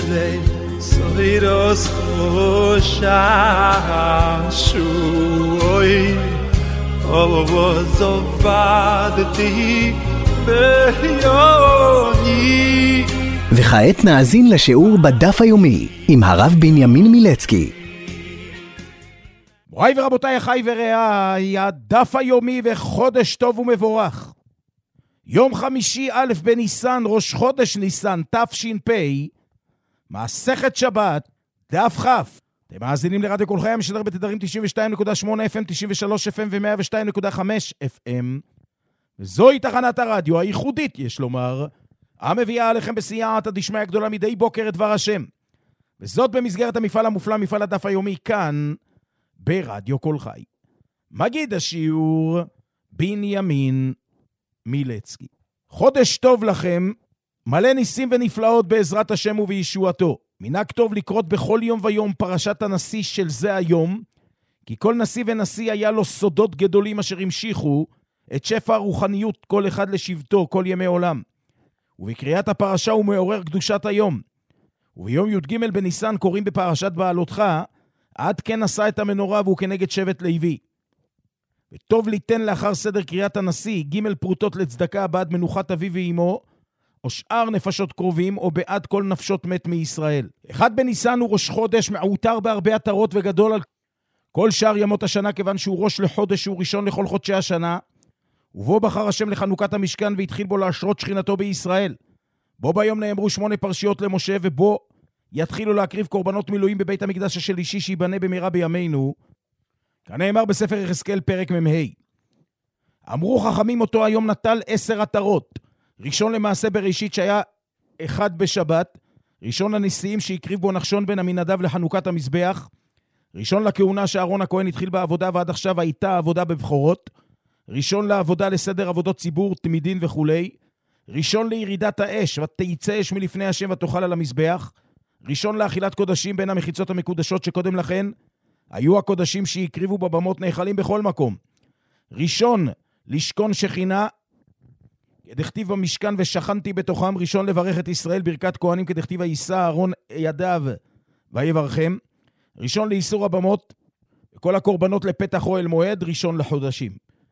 Isle Soiros Hoshanshui Ovozovadti Behyoni. וכעת נאזין לשיעור בדף היומי עם הרב בנימין מילצקי. מוריי ורבותיי, אחיי ורעיי, הדף היומי וחודש טוב ומבורך. יום חמישי א' בניסן, ראש חודש ניסן, תש"פ, מסכת שבת, דף כ'. אתם מאזינים לרדיו כל חי, המשדר בתדרים 92.8 FM, 93 FM ו-102.5 FM. וזוהי תחנת הרדיו הייחודית, יש לומר, המביאה עליכם בסייעתא דשמיא גדולה מדי בוקר את דבר השם. וזאת במסגרת המפעל המופלא, מפעל הדף היומי, כאן, ברדיו כל חי. מגיד השיעור, בנימין מילצקי. חודש טוב לכם, מלא ניסים ונפלאות בעזרת השם ובישועתו. מנהג טוב לקרות בכל יום ויום פרשת הנשיא של זה היום, כי כל נשיא ונשיא היה לו סודות גדולים אשר המשיכו את שפע הרוחניות כל אחד לשבטו כל ימי עולם. ובקריאת הפרשה הוא מעורר קדושת היום. וביום י"ג בניסן קוראים בפרשת בעלותך, עד כן עשה את המנורה והוא כנגד שבט לוי. וטוב ליתן לאחר סדר קריאת הנשיא ג' פרוטות לצדקה בעד מנוחת אביו ואמו, או שאר נפשות קרובים, או בעד כל נפשות מת מישראל. אחד בניסן הוא ראש חודש, מעוטר בהרבה עטרות וגדול על כל שאר ימות השנה, כיוון שהוא ראש לחודש שהוא ראשון לכל חודשי השנה, ובו בחר השם לחנוכת המשכן והתחיל בו להשרות שכינתו בישראל. בו ביום נאמרו 8 פרשיות למשה, ובו יתחילו להקריב קורבנות מילואים בבית המקדש השלישי שיבנה במהרה בימינו, כנאמר בספר יחזקאל פרק מ"ה. אמרו חכמים אותו היום נטל 10 עטרות, ראשון למעשה בראשית שהיה אחד בשבת, ראשון לנשיאים שהקריב בו נחשון בן עמינדב לחנוכת המזבח, ראשון לכהונה שאהרון הכהן התחיל בעבודה ועד עכשיו הייתה עבודה בבחורות, ראשון לעבודה לסדר עבודות ציבור, תמידין וכו', ראשון לירידת האש, ותיצא אש מלפני השם ותאכל על המזבח, ראשון לאכילת קודשים בין המחיצות המקודשות שקודם לכן, היו הקודשים שהקריבו בבמות נאכלים בכל מקום. ראשון לשכון שכינה, כדכתיב במשכן ושכנתי בתוכם, ראשון לברך את ישראל ברכת כהנים כדכתיב יישא אהרון ידיו ויברכם, ראשון לאיסור הבמות וכל הקורבנות לפתח אוהל מועד, ראשון לחודשים.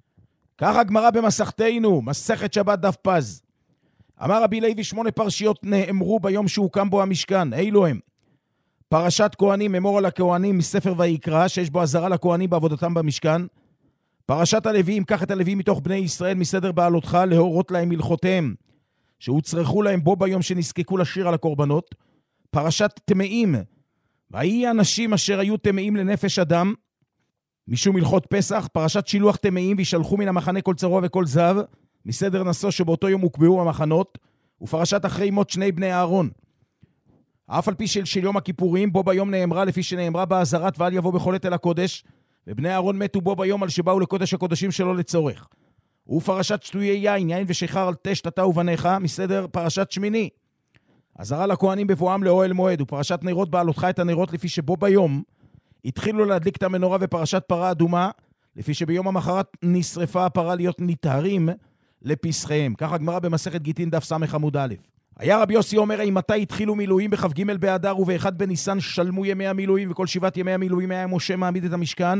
כך הגמרא במסכתנו, מסכת שבת דף פז. אמר רבי לוי 8 פרשיות נאמרו ביום שהוקם בו המשכן, אילו הם? פרשת כהנים, אמור על הכהנים מספר ויקרא, שיש בו עזרה לכהנים בעבודתם במשכן. פרשת הלוויים, קח את הלוויים מתוך בני ישראל מסדר בעלותך, להורות להם מלכותיהם, שהוצרכו להם בו ביום שנזקקו לשיר על הקורבנות. פרשת טמאים, והיא אנשים אשר היו טמאים לנפש אדם, משום מלכות פסח. פרשת שילוח טמאים, וישלחו מן המחנה כל צרוע וכל זב, מסדר נשוא שבאותו יום הוקבעו המחנות. ופרשת אחרי מות שני בני אהרון, אף על פי של יום הכיפורים, בו ביום נאמרה לפי שנאמרה בעזרת ואל יבוא בכל עת אל הקודש, ובני אהרון מתו בו ביום על שבאו לקודש הקודשים שלו לצורך. ופרשת שטויי יין, יין ושכר על תשת אתה ובניך, מסדר פרשת שמיני, עזרה לכהנים בבואם לאוהל מועד. ופרשת נרות בעלותך את הנרות, לפי שבו ביום התחילו להדליק את המנורה. ופרשת פרה אדומה, לפי שביום המחרת נשרפה הפרה להיות נטהרים לפסחיהם. כך הגמרא במסכת גיטין דף סמך עמוד א'. היה רבי יוסי אומר, מתי התחילו מילואים? בכ"ג באדר ובאחד בניסן שלמו ימי המילואים, וכל 7 ימי המילואים היה משה מעמיד את המשכן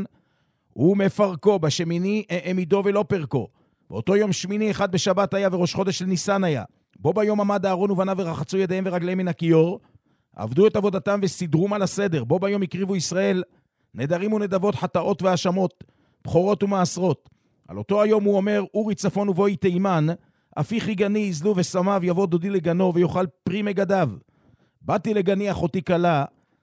ומפרקו. בשמיני העמידו ולא פרקו. באותו יום שמיני אחד בשבת היה, וראש חודש של ניסן היה. בו ביום עמד אהרון ובניו ורחצו ידיהם ורגליהם מן הכיור, עבדו את עבודתם וסידרום על הסדר. בו ביום הקריבו ישראל נדרים ונדבות, חטאות והאשמות, בכורות ומעשרות. על אותו היום הוא אומר, אורי צפון ובואי תימן, אפיחי גני יזלו וסמיו, יבוא דודי לגנו ויאכל פרי מגדיו. באתי לגני אחותי קלה,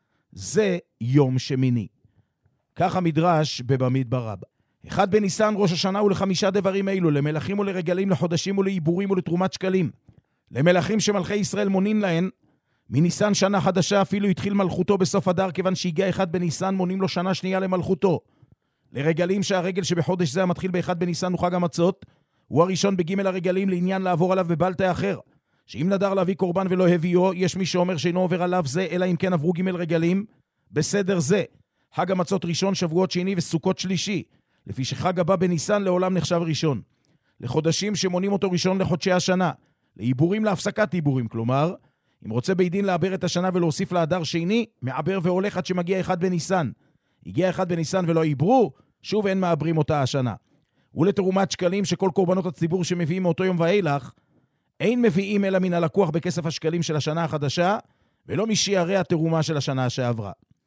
זה יום שמיני. כך המדרש בבמדבר רבה. אחד בניסן ראש השנה ול5 דברים אלו, למלכים ולרגלים, לחודשים ולעיבורים ולתרומת שקלים. למלכים שמלכי ישראל מונים להן, מניסן שנה חדשה, אפילו התחיל מלכותו בסוף אדר, כיוון שהגיע אחד בניסן מונים לו שנה שנייה למלכותו. לרגלים שהרגל שבחודש זה המתחיל באחד בניסן הוא חג המצות, הוא הראשון בג' הרגלים לעניין לעבור עליו בבלטה אחר, שאם נדר להביא קורבן ולא הביאו, יש מי שאומר שאינו עובר עליו זה, אלא אם כן עברו ג' רגלים בסדר זה. חג המצות ראשון, שבועות שני וסוכות שלישי, לפי שחג הבא בניסן לעולם נחשב ראשון. לחודשים שמונים אותו ראשון לחודשי השנה, לעיבורים להפסקת עיבורים, כלומר, אם רוצה בית דין לעבר את השנה ולהוסיף לאדר שני, מעבר והולך עד שמגיע אחד בניסן. הגיע אחד בניסן ולא עברו, שוב אין מעברים אותה השנה. ולתרומת שקלים שכל קורבנות הציבור שמביאים מאותו יום ואילך, אין מביאים אלא מן הלקוח בכסף השקלים של השנה החדשה, ולא משיירי התרומה של השנה שעברה.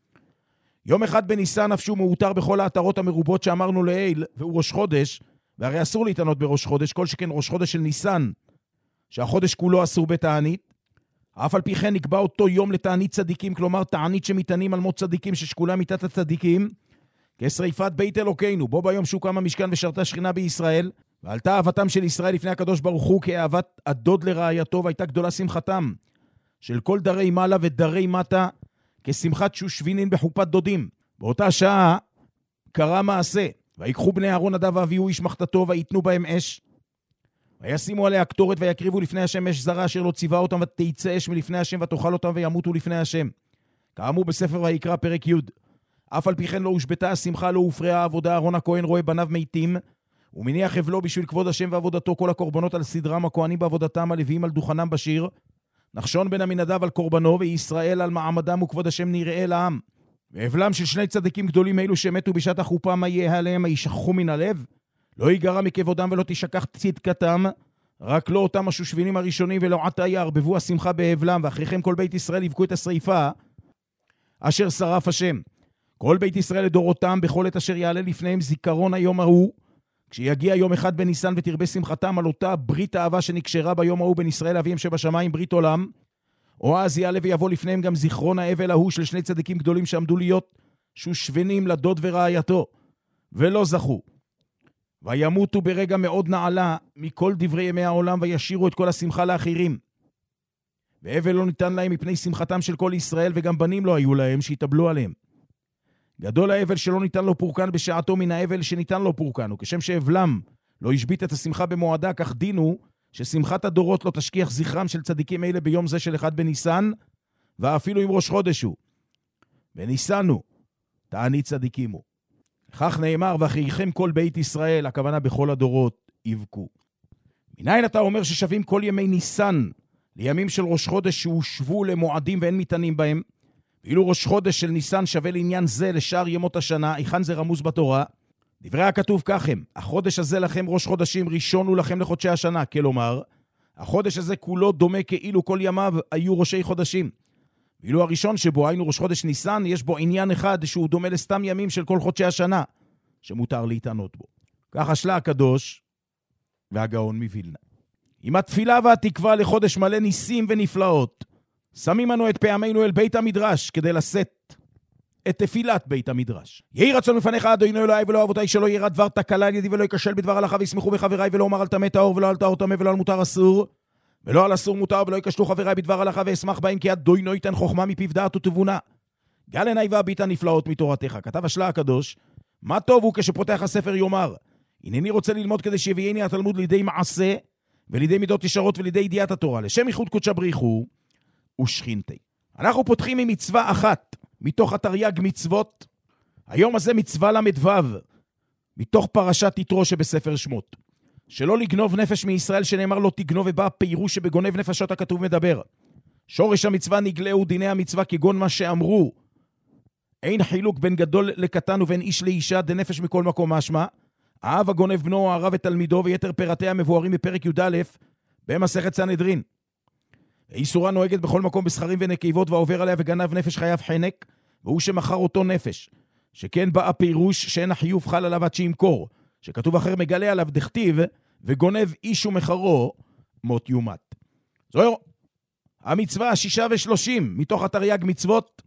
יום אחד בניסן אף שהוא מאותר בכל העטרות המרובות שאמרנו לעיל, והוא ראש חודש, והרי אסור להתענות בראש חודש, כל שכן ראש חודש של ניסן, שהחודש כולו אסור בתענית, אף על פי כן נקבע אותו יום לתענית צדיקים, כלומר תענית שמתענים על מות צדיקים ששקולה מיתת הצדיקים, כשריפת בית אלוקינו, בו ביום שהוקם המשכן ושרתה שכינה בישראל, ועלתה אהבתם של ישראל לפני הקדוש ברוך הוא כאהבת הדוד לרעייתו, והייתה גדולה שמחתם של כל דרי מעלה ודרי מטה, כשמחת שושבינין בחופת דודים. באותה שעה קרה מעשה, ויקחו בני אהרון נדב ואביהו איש מחתתו, ויתנו בהם אש, וישימו עליה קטורת, ויקריבו לפני השם אש זרה, אשר לא ציווה אותם, ותצא אש מלפני השם, ותאכל אותם וימותו לפני השם. כאמור בספר ויקרא פרק י'. אף על פי כן לא הושבתה השמחה, לא הופרעה העבודה. אהרון הכהן רואה בניו מתים, ומניח חבלו בשביל כבוד השם ועבודתו, כל הקורבנות על סדרם, הכהנים בעבודתם, הלוויים על דוכנם בשיר, נחשון בן עמינדב על קורבנו, וישראל על מעמדם וכבוד השם נראה לעם. והבלם של שני צדיקים גדולים אלו שמתו בשעת החופה, מה יהיה עליהם? הישכחו מן הלב? לא ייגרע מכבודם ולא תשכח צדקתם, רק לא אותם השושבינים הראשונים ולא עתה יערבבו השמחה בהבלם, ואחריכם כל בית ישראל יבכו את השריפה אשר שרף השם. כל בית ישראל לדורותם בכל עת אשר יעלה לפניהם זיכרון היום ההוא, כשיגיע יום אחד בניסן ותרבה שמחתם על אותה ברית אהבה שנקשרה ביום ההוא בין ישראל אביהם שבשמיים, ברית עולם, או אז יעלה ויבוא לפניהם גם זיכרון האבל ההוא של שני צדיקים גדולים שעמדו להיות שושבנים לדוד ורעייתו ולא זכו, וימותו ברגע מאוד נעלה מכל דברי ימי העולם, וישירו את כל השמחה לאחרים. והבל לא ניתן להם מפני שמחתם של כל ישראל, וגם בנים לא היו להם שיתאבלו עליהם. גדול האבל שלא ניתן לו פורקן בשעתו מן האבל שניתן לו פורקן, וכשם שהבלם לא השבית את השמחה במועדה, כך דינו ששמחת הדורות לא תשכיח זכרם של צדיקים אלה ביום זה של אחד בניסן, ואפילו עם ראש חודש הוא. וניסנו, תענית צדיקימו. כך נאמר, ואחריכם כל בית ישראל, הכוונה בכל הדורות, יבכו. מניין אתה אומר ששווים כל ימי ניסן לימים של ראש חודש שהושבו למועדים ואין מתענים בהם, ואילו ראש חודש של ניסן שווה לעניין זה לשאר ימות השנה, היכן זה רמוז בתורה? דברי הכתוב ככם, החודש הזה לכם ראש חודשים, ראשון הוא לכם לחודשי השנה, כלומר, החודש הזה כולו דומה כאילו כל ימיו היו ראשי חודשים. ואילו הראשון שבו, היינו ראש חודש ניסן, יש בו עניין אחד שהוא דומה לסתם ימים של כל חודשי השנה, שמותר להתענות בו. כך השלה הקדוש והגאון מבילנה. עם התפילה והתקווה לחודש מלא ניסים ונפלאות, שמים לנו את פעמינו אל בית המדרש, כדי לשאת את תפילת בית המדרש. יהי רצון מפניך, אדוני אלוהי ולא אבותיי, שלא ירא דבר תקלה על ידי ולא ייכשל בדבר הלכה, וישמחו בחבריי, ולא אומר על טמא טהור ולא על טהור טמא ולא על מותר אסור, ולא על אסור מותר, ולא ייכשלו חבריי בדבר הלכה, ואשמח בהם, כי אדוני ייתן חוכמה מפיו דעת ותבונה. גל עיניי והביטה נפלאות מתורתך. כתב השלה הקדוש, מה טוב הוא כשפותח הספר יאמר, הנני רוצה ללמוד כדי שיביאני התלמוד לידי מעשה, ולידי מידות ישרות ולידי ידיעת התורה, לשם ייחוד קודשא בריחו ושכינתי. אנחנו פותחים עם מצווה אחת מתוך התרי"ג מצוות. היום הזה מצווה למ"ו מתוך פרשת יתרו שבספר שמות. שלא לגנוב נפש מישראל, שנאמר לא תגנוב, ובא פירוש שבגונב נפשות הכתוב מדבר. שורש המצווה נגלהו דיני המצווה כגון מה שאמרו, אין חילוק בין גדול לקטן ובין איש לאישה, דנפש מכל מקום משמע. האב הגונב בנו או הרב את תלמידו, ויתר פרטיה מבוארים בפרק י"א במסכת סנהדרין. איסורה נוהגת בכל מקום בסחרים ונקבות, ועובר עליה וגנב נפש חייב חנק, והוא שמחר אותו נפש. שכן בא הפירוש שאין החיוב חל עליו עד שימכור, שכתוב אחר מגלה עליו דכתיב, וגונב איש ומחרו מות יומת. זו המצווה 36 מתוך התרי"ג מצוות,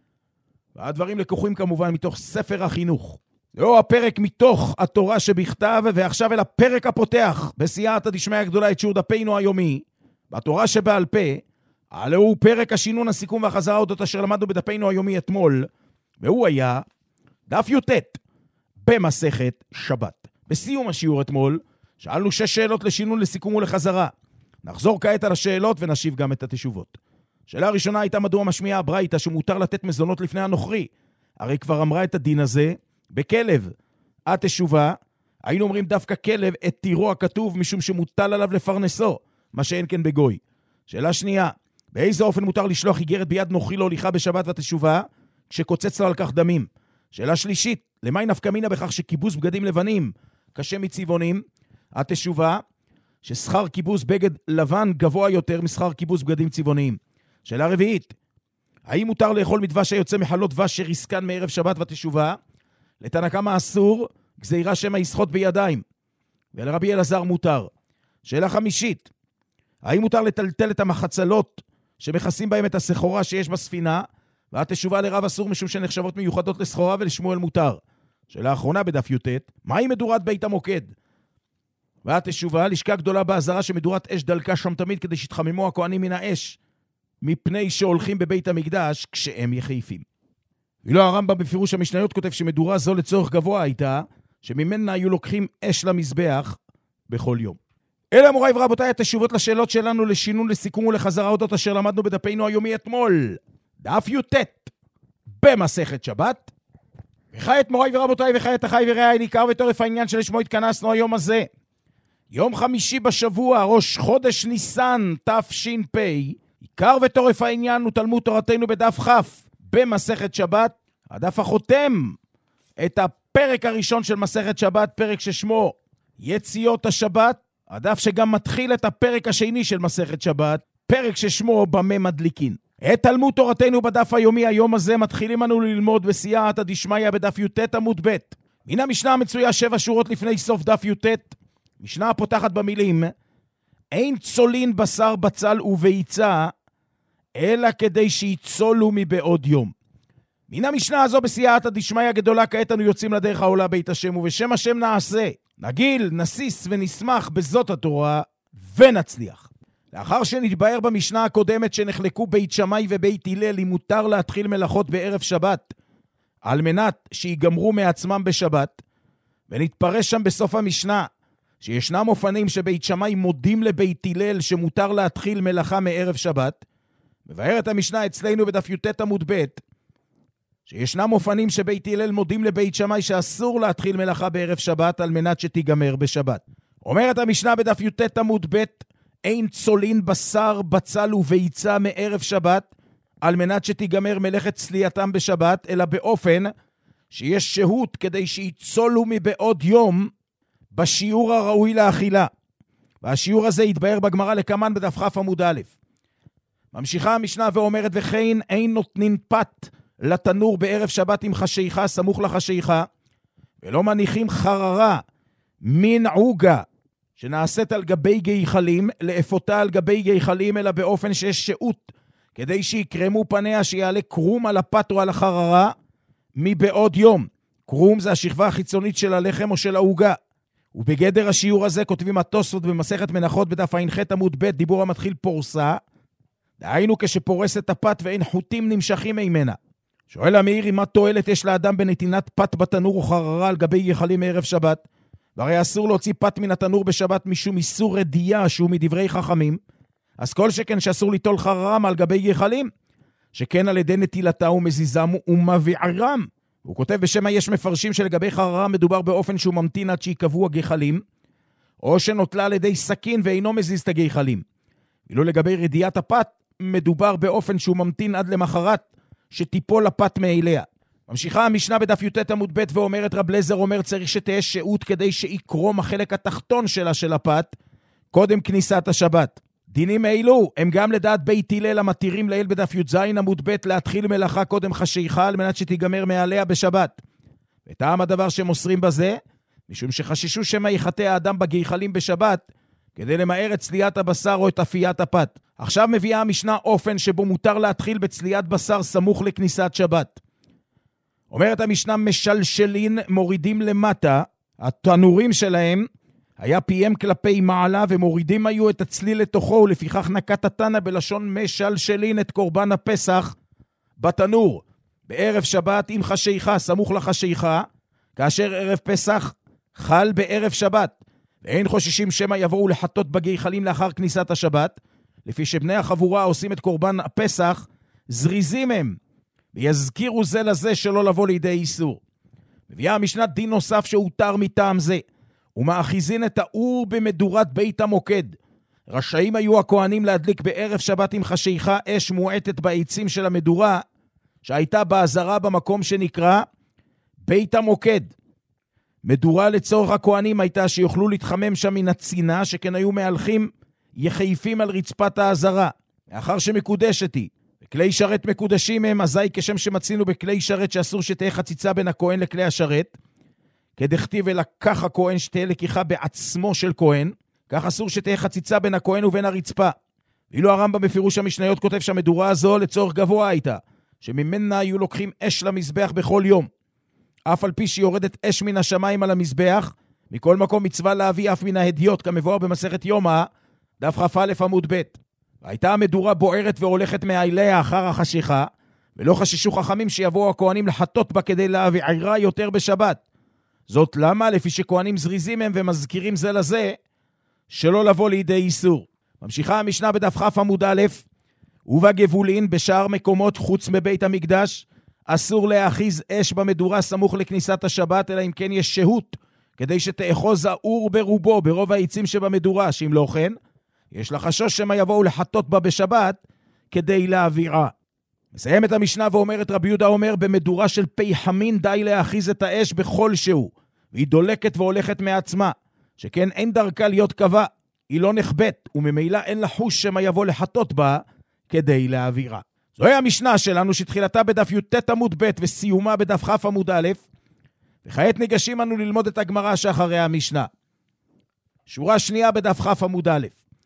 והדברים לקוחים כמובן מתוך ספר החינוך. זהו הפרק מתוך התורה שבכתב, ועכשיו אל הפרק הפותח בסייעתא דשמיא הגדולה את שיעור דפינו היומי, בתורה שבעל פה, הלא הוא פרק השינון, הסיכום והחזרה אודות אשר למדנו בדפינו היומי אתמול, והוא היה דף י"ט במסכת שבת. בסיום השיעור אתמול, שאלנו 6 שאלות לשינון, לסיכום ולחזרה. נחזור כעת על השאלות ונשיב גם את התשובות. שאלה הראשונה הייתה מדוע משמיעה הברייתא שמותר לתת מזונות לפני הנוכרי. הרי כבר אמרה את הדין הזה בכלב. התשובה, היינו אומרים דווקא כלב את תירו הכתוב משום שמוטל עליו לפרנסו, מה שאין כן בגוי. שאלה שנייה, באיזה אופן מותר לשלוח איגרת ביד נוכרי להוליכה בשבת ותשובה, כשקוצץ לו על כך דמים? שאלה שלישית, למה נפקא מינה בכך שכיבוס בגדים לבנים קשה מצבעונים? התשובה, ששכר כיבוס בגד לבן גבוה יותר משכר כיבוס בגדים צבעוניים. שאלה רביעית, האם מותר לאכול מדבש היוצא מחלות דבש שריסקן מערב שבת ותשובה? לתנא קמא אסור, גזירה שמא יסחוט בידיים, ולרבי אלעזר מותר. שאלה חמישית, האם מותר לטלטל את המחצלות שמכסים בהם את הסחורה שיש בספינה? והתשובה לרב אסור משום שנחשבות מיוחדות לסחורה, ולשמואל מותר. שאלה אחרונה בדף י"ט, מהי מדורת בית המוקד? והתשובה, לשכה גדולה בעזרה שמדורת אש דלקה שם תמיד כדי שיתחממו הכהנים מן האש, מפני שהולכים בבית המקדש כשהם יחייפים. ואילו הרמב"ם בפירוש המשניות כותב שמדורה זו לצורך גבוה הייתה, שממנה היו לוקחים אש למזבח בכל יום. אלה מוריי ורבותיי התשובות לשאלות שלנו לשינון, לסיכום ולחזרה אודות אשר למדנו בדפינו היומי אתמול, דף י"ט במסכת שבת. וכעת מוריי ורבותיי וכעת אחי ורעי, ניכר וטורף העניין שלשמו התכנסנו היום הזה, יום חמישי בשבוע, ראש חודש ניסן תש"פ. עיקר וטורף העניין הוא תלמוד תורתנו בדף כ' במסכת שבת, הדף החותם את הפרק הראשון של מסכת שבת, פרק ששמו יציאות השבת, הדף שגם מתחיל את הפרק השני של מסכת שבת, פרק ששמו במה מדליקין. את תלמוד תורתנו בדף היומי היום הזה מתחילים אנו ללמוד בסייעתא דשמיא בדף י"ט עמוד ב'. מן המשנה המצויה 7 שורות לפני סוף דף י"ט, משנה הפותחת במילים, אין צולין בשר בצל וביצה, אלא כדי שיצולו מבעוד יום. מן המשנה הזו בסייעתא דשמיא גדולה כעת אנו יוצאים לדרך העולה בית השם, ובשם השם נעשה, נגיל, נסיס ונשמח בזאת התורה, ונצליח. לאחר שנתבהר במשנה הקודמת שנחלקו בית שמאי ובית הלל אם מותר להתחיל מלאכות בערב שבת, על מנת שיגמרו מעצמם בשבת, ונתפרש שם בסוף המשנה, שישנם אופנים שבית שמאי מודים לבית הלל שמותר להתחיל מלאכה מערב שבת, מבארת המשנה אצלנו בדף י"ט עמוד ב', שישנם אופנים שבית הלל מודים לבית שמאי שאסור להתחיל מלאכה בערב שבת על מנת שתיגמר בשבת. אומרת המשנה בדף י"ט עמוד ב', אין צולין בשר בצל וביצה מערב שבת על מנת שתיגמר מלאכת צלייתם בשבת, אלא באופן שיש שהות כדי שיצולו מבעוד יום בשיעור הראוי לאכילה. והשיעור הזה יתבהר בגמרא לקמן בדף כ' עמוד א'. ממשיכה המשנה ואומרת, וכן אין נותנין פת לתנור בערב שבת עם חשיכה סמוך לחשיכה, ולא מניחים חררה מן עוגה שנעשית על גבי גייחלים, לאפותה על גבי גייחלים, אלא באופן שיש שהות כדי שיקרמו פניה, שיעלה קרום על הפת או על החררה מבעוד יום. קרום זה השכבה החיצונית של הלחם או של העוגה. ובגדר השיעור הזה כותבים התוספות במסכת מנחות בדף ע"ח עמוד ב', דיבור המתחיל פורסה, דהיינו כשפורס את הפת ואין חוטים נמשכים ממנה. שואל המאירי, מה תועלת יש לאדם בנתינת פת בתנור או חררה על גבי גייחלים מערב שבת? והרי אסור להוציא פת מן התנור בשבת משום איסור רדייה שהוא מדברי חכמים, אז כל שכן שאסור ליטול חררם על גבי גייחלים, שכן על ידי נטילתה ומזיזם ומבערם. הוא כותב בשם יש מפרשים שלגבי חררה מדובר באופן שהוא ממתין עד שיקבעו הגייחלים, או שנוטלה על ידי סכין ואינו מזיז את הגייחלים. ואילו לגבי רדיית הפת מדובר באופן שהוא ממתין עד למחרת שטיפול הפת מאליה. ממשיכה המשנה בדף י"ט עמוד ב' ואומרת, רב לזר אומר צריך שתהיה שהות כדי שיקרום החלק התחתון שלה של הפת קודם כניסת השבת. דינים אלו הם גם לדעת בית הלל המתירים לעיל בדף י"ז עמוד ב' להתחיל מלאכה קודם חשיכה על מנת שתיגמר מעליה בשבת. וטעם הדבר שמוסרים בזה, משום שחששו שמא יחטא האדם בגייחלים בשבת כדי למהר את צליית הבשר או את אפיית הפת. עכשיו מביאה המשנה אופן שבו מותר להתחיל בצליית בשר סמוך לכניסת שבת. אומרת המשנה, משלשלין מורידים למטה, התנורים שלהם היה פיהם כלפי מעלה ומורידים היו את הצליל לתוכו, ולפיכך נקט התנא בלשון משלשלין את קורבן הפסח בתנור בערב שבת עם חשיכה סמוך לחשיכה, כאשר ערב פסח חל בערב שבת, ואין חוששים שמא יבואו לחטות בגייחלים לאחר כניסת השבת, לפי שבני החבורה עושים את קורבן הפסח זריזים הם ויזכירו זה לזה שלא לבוא לידי איסור. מביאה המשנה דין נוסף שהותר מטעם זה, ומאחיזין את האור במדורת בית המוקד, רשאים היו הכהנים להדליק בערב שבת עם חשיכה אש מועטת בעצים של המדורה, שהייתה בעזרה במקום שנקרא בית המוקד. מדורה לצורך הכהנים הייתה שיוכלו להתחמם שם מן הצינה, שכן היו מהלכים יחייפים על רצפת העזרה. לאחר שמקודשת היא, וכלי שרת מקודשים הם, אזי כשם שמצינו בכלי שרת שאסור שתהיה חציצה בין הכהן לכלי השרת, כדכתיב ולקח הכהן שתהיה לקיחה בעצמו של כהן, כך אסור שתהיה חציצה בין הכהן ובין הרצפה. ואילו הרמב"ם בפירוש המשניות כותב שהמדורה הזו לצורך גבוה הייתה, שממנה היו לוקחים אש למזבח בכל יום. אף על פי שיורדת אש מן השמיים על המזבח, מכל מקום מצווה להביא אף מן ההדיות, כמבואר במסכת יומא, דף כ"א עמוד ב'. והייתה המדורה בוערת והולכת מעיליה אחר החשיכה, ולא חששו חכמים שיבואו הכהנים לחטות בה כדי להבעירה יותר בשבת. זאת למה? לפי שכהנים זריזים הם ומזכירים זה לזה, שלא לבוא לידי איסור. ממשיכה המשנה בדף כ' עמוד א', ובגבולין בשאר מקומות חוץ מבית המקדש, אסור להאחיז אש במדורה סמוך לכניסת השבת, אלא אם כן יש שהות, כדי שתאחוז האור ברובו, ברוב העצים שבמדורה, שאם לא כן, יש לחשוש שמה יבואו לחטות בה בשבת, כדי להעבירה. מסיים את המשנה ואומרת רבי יהודה אומר, במדורה של פחמין די להאחיז את האש בכל שהוא, והיא דולקת והולכת מעצמה, שכן אין דרכה להיות קבע, היא לא נחבט, וממילא אין לחוש שמה יבוא לחטות בה, כדי להעבירה. זוהי המשנה שלנו שתחילתה בדף י"ט עמוד ב' וסיומה בדף כ' עמוד א', וכעת ניגשים אנו ללמוד את הגמרא שאחרי המשנה. שורה שנייה בדף כ' עמוד א'.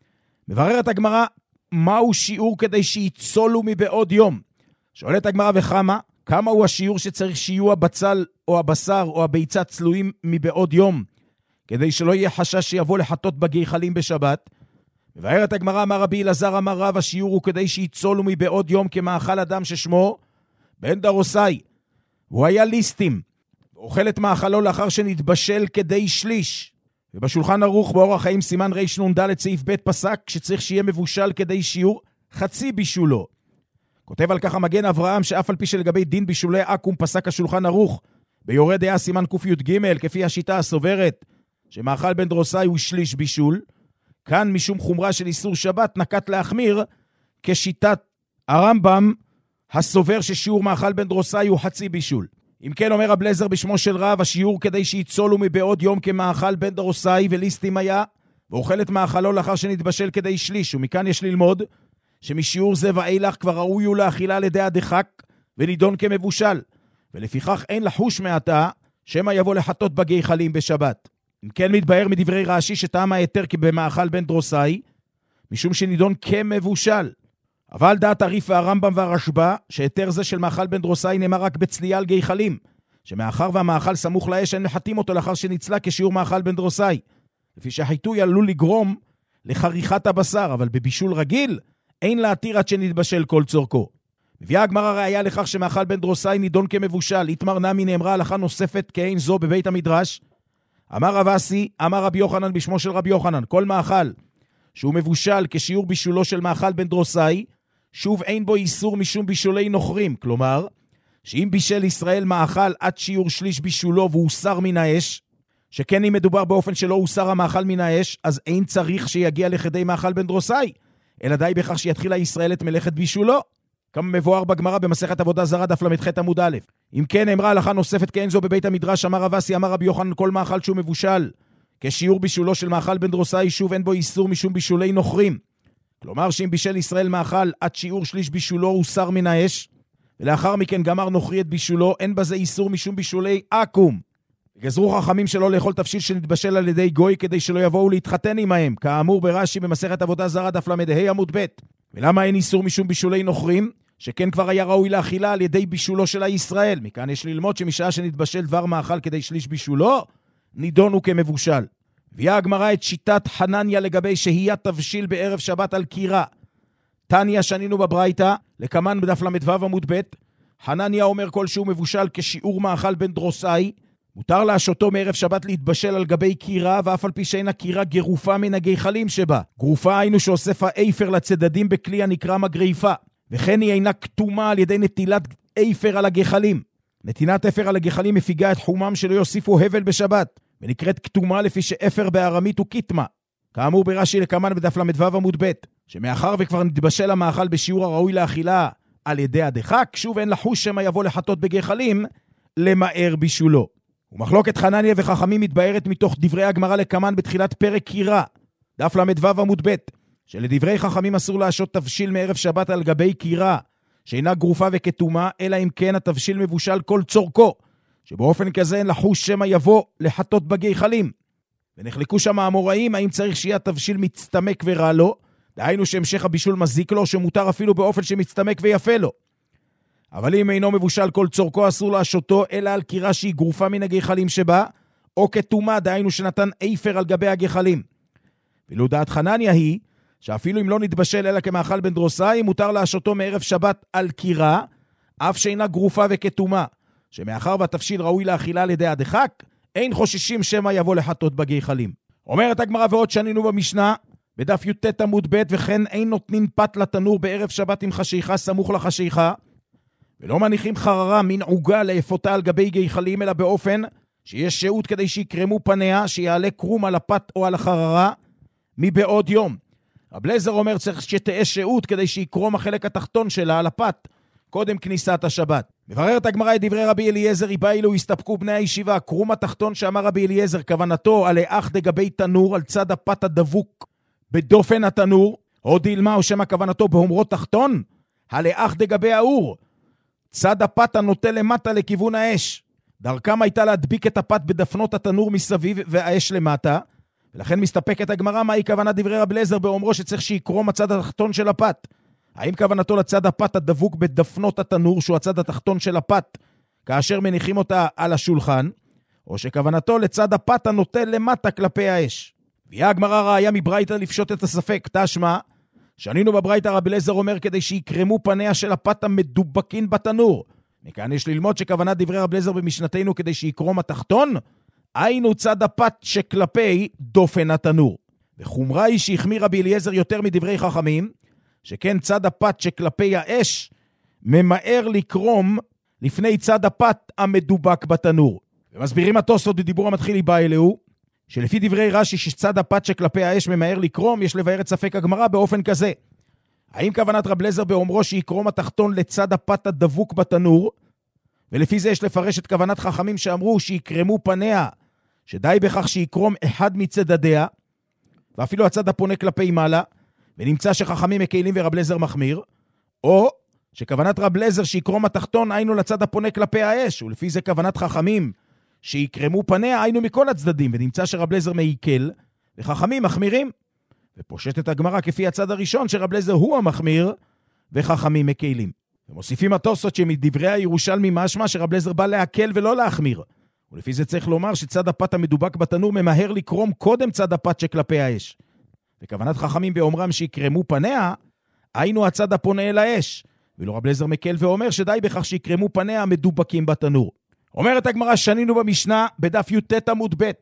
מבררת הגמרא, מהו שיעור כדי שיצולו מבעוד יום? שואלת הגמרא כמה הוא השיעור שצריך שיהיו הבצל או הבשר או הביצה צלויים מבעוד יום, כדי שלא יהיה חשש שיבוא לחטות בגחלים בשבת? מבארת הגמרא, אמר רבי אלעזר אמר רב, השיעור הוא כדי שיצולו מבעוד יום כמאכל אדם ששמו בן דרוסאי. הוא היה ליסטים, אוכל את מאכלו לאחר שנתבשל כדי שליש. ובשולחן ערוך באורח חיים סימן רנ"ד סעיף ב' פסק שצריך שיהיה מבושל כדי שיעור חצי בישולו. כותב על כך המגן אברהם שאף על פי שלגבי דין בישולי עקום פסק השולחן ערוך ביורה דעה סימן ק"י"ג כפי השיטה הסוברת שמאכל בן דרוסאי הוא שליש בישול, כאן משום חומרה של איסור שבת נקט להחמיר כשיטת הרמב"ם הסובר ששיעור מאכל בן דרוסאי הוא חצי בישול. אם כן אומר רב אליעזר בשמו של רב, השיעור כדי שיצולו מבעוד יום כמאכל בן דרוסאי וליסטים היה, ואוכל את מאכלו לאחר שנתבשל כדי שליש, ומכאן יש ללמוד שמשיעור זה ואילך כבר ראוי הוא לאכילה על ידי הדחק ונידון כמבושל, ולפיכך אין לחוש מעתה שמא יבוא לחטות בגחלים בשבת. אם כן מתבהר מדברי רש"י שטעם ההיתר כבמאכל בן דרוסאי, משום שנידון כמבושל. אבל דעת הריף והרמב"ם והרשב"א, שהיתר זה של מאכל בן דרוסאי נאמר רק בצלייה על גחלים, שמאחר והמאכל סמוך לאש אין מחטאים אותו לאחר שנצלה כשיעור מאכל בן דרוסאי, לפי שהחיטוי עלול לגרום לחריכת הבשר, אבל בבישול רגיל אין להתיר עד שנתבשל כל צורכו. מביאה הגמרא ראיה לכך שמאכל בן דרוסאי נידון כמבושל, יתמר נמי נאמרה הלכה נוספת כאין זו בבית המדרש. אמר רב אסי, אמר רבי יוחנן בשמו של רבי יוחנן, כל מאכל שהוא מבושל כשיעור בישולו של מאכל בן דרוסאי, שוב אין בו איסור משום בישולי נוכרים, כלומר, שאם בישל ישראל מאכל עד שיעור שליש בישולו והוסר מן האש, שכן אם מדובר באופן שלא הוסר המאכל מן האש, אז אין צריך שיגיע לכדי מאכל בן דרוסאי, אלא די בכך שיתחילה ישראל את מלאכת בישולו. כמה מבואר בגמרא במסכת עבודה זרה דף ל"ח עמוד א'. אם כן אמרה הלכה נוספת כאין זו בבית המדרש, אמר רב אסי אמר רבי יוחנן, כל מאכל שהוא מבושל כשיעור בישולו של מאכל בן דרוסאי, שוב אין בו איסור משום בישולי נוכרים, כלומר שאם בישל ישראל מאכל עד שיעור שליש בישולו הוסר מן האש, ולאחר מכן גמר נוכרי את בישולו, אין בזה איסור משום בישולי עקום. גזרו חכמים שלא לאכול תבשיל שנתבשל על ידי גוי כדי שלא יבואו להתחתן עמהם, כאמור ברש"י במסכת עבודה זרה דף ל"ה עמוד ב'. ולמה אין איסור משום בישולי נוכרים? שכן כבר היה ראוי לאכילה על ידי בישולו של הישראל. מכאן יש ללמוד שמשעה שנתבשל דבר מאכל כדי שליש בישולו, נידונו כמבושל. הביאה הגמרא את שיטת חנניה לגבי שהיית תבשיל בערב שבת על קירה. תניא שנינו בברייתא, לקמן בדף ל"ו עמוד ב', חנניה אומר כל שהוא מבושל כשיעור מאכל בן דרוסאי, מותר להשותו מערב שבת להתבשל על גבי קירה, ואף על פי שאין הקירה גרופה מן הגחלים שבה. גרופה היינו שאוסף האיפר לצדדים בכלי הנקרא מגריפה, וכן היא אינה כתומה על ידי נטילת איפר על הגחלים. נתינת איפר על הגחלים מפיגה את חומם שלא יוסיפו הבל בשבת, ונקראת כתומה לפי שאפר בארמית הוא כתמה. כאמור ברש"י לקמן בדף למדוו עמוד ב', שמאחר וכבר נתבשל המאכל בשיעור הראוי לאכילה על ידי הדחק, שוב אין לחוש שמא יבוא לחטות בגחלים, למאר בישולו. ומחלוקת חנניה וחכמים מתבארת מתוך דברי הגמרא לקמן בתחילת פרק קירה, דף למדוו עמוד ב', שלדברי חכמים אסור להשעות תבשיל מערב שבת על גבי קירה, שאינה גרופה וכתומה, אלא אם כן התבשיל מבושל כל צורכו, שבאופן כזה אין לחוש שמא יבוא לחטות בגחלים. ונחלקו שם האמוראים האם צריך שיהיה תבשיל מצטמק ורע לו, דהיינו שהמשך הבישול מזיק לו, שמותר אפילו באופן שמצטמק ויפה לו. אבל אם אינו מבושל כל צורכו, אסור להשעותו, אלא על קירה שהיא גרופה מן הגחלים שבה, או כתומה, דהיינו שנתן איפר על גבי הגחלים. ואילו דעת חנניה היא, שאפילו אם לא נתבשל אלא כמאכל בן דרוסאי, מותר להשעותו מערב שבת על קירה, אף שאינה גרופה וכתומה, שמאחר והתבשיל ראוי לאכילה על ידי הדחק, אין חוששים שמא יבוא לחטות בגחלים. אומרת הגמרא ועוד שנינו במשנה, בדף י"ט עמוד ב', וכן אין נותנים פת לתנור בערב שבת עם חשיכה סמוך לחשיכה, ולא מניחים חררה מן עוגה לאפותה על גבי גחלים, אלא באופן שיש שהות כדי שיקרמו פניה, שיעלה קרום על הפת או על החררה מבעוד יום. רב אליעזר אומר צריך שתהיה שהות כדי שיקרום החלק התחתון שלה על הפת קודם כניסת השבת. מבררת הגמרא את דברי רבי אליעזר, איבאילו הסתפקו בני הישיבה, קרום התחתון שאמר רבי אליעזר כוונתו על האח דגבי תנור על צד הפת הדבוק בדופן התנור, או דילמה או שמה כוונתו בהומרות תחתון על האח דגבי האור צד הפת הנוטה למטה לכיוון האש. דרכם הייתה להדביק את הפת בדפנות התנור מסביב והאש למטה, ולכן מסתפקת הגמרא מהי כוונת דברי רבי אליעזר באומרו שצריך שיקרום הצד התחתון של הפת. האם כוונתו לצד הפת הדבוק בדפנות התנור שהוא הצד התחתון של הפת כאשר מניחים אותה על השולחן, או שכוונתו לצד הפת הנוטה למטה כלפי האש. ויהיה הגמרא ראיה מברייתא לפשוט את הספק, תשמע שנינו בברייתא רבי אליעזר אומר כדי שיקרמו פניה של הפת המדובקין בתנור. מכאן יש ללמוד שכוונת דברי רבי אליעזר במשנתנו כדי שיקרום התחתון, היינו צד הפת שכלפי דופן התנור. וחומרה היא שהחמיר רבי אליעזר יותר מדברי חכמים, שכן צד הפת שכלפי האש ממהר לקרום לפני צד הפת המדובק בתנור. ומסבירים התוספות בדיבור המתחיל איבא אלוהו, שלפי דברי רש"י שצד הפת שכלפי האש ממהר לקרום, יש לבאר את ספק הגמרא באופן כזה. האם כוונת רבי אליעזר באומרו שיקרום התחתון לצד הפת הדבוק בתנור, ולפי זה יש לפרש את כוונת חכמים שאמרו שיקרמו פניה, שדי בכך שיקרום אחד מצדדיה, ואפילו הצד הפונה כלפי מעלה, ונמצא שחכמים מקלים ורבי אליעזר מחמיר, או שכוונת רבי אליעזר שיקרום התחתון היינו לצד הפונה כלפי האש, ולפי זה כוונת חכמים שיקרמו פניה היינו מכל הצדדים, ונמצא שרבי אליעזר מעיקל, וחכמים מחמירים. ופושט את הגמרא כפי הצד הראשון שרבי אליעזר הוא המחמיר, וחכמים מקלים. ומוסיפים התוספות שמדברי הירושלמי משמע שרבי אליעזר בא להקל ולא להחמיר. ולפי זה צריך לומר שצד הפת המדובק בתנור ממהר לקרום קודם צד הפת שכלפי האש. וכוונת חכמים באומרם שיקרמו פניה, היינו הצד הפונה אל האש. ולא רבי אליעזר מקל ואומר שדי בכך שיקרמו פניה המדובקים בתנור. אומרת הגמרא שנינו במשנה בדף י"ט עמוד ב',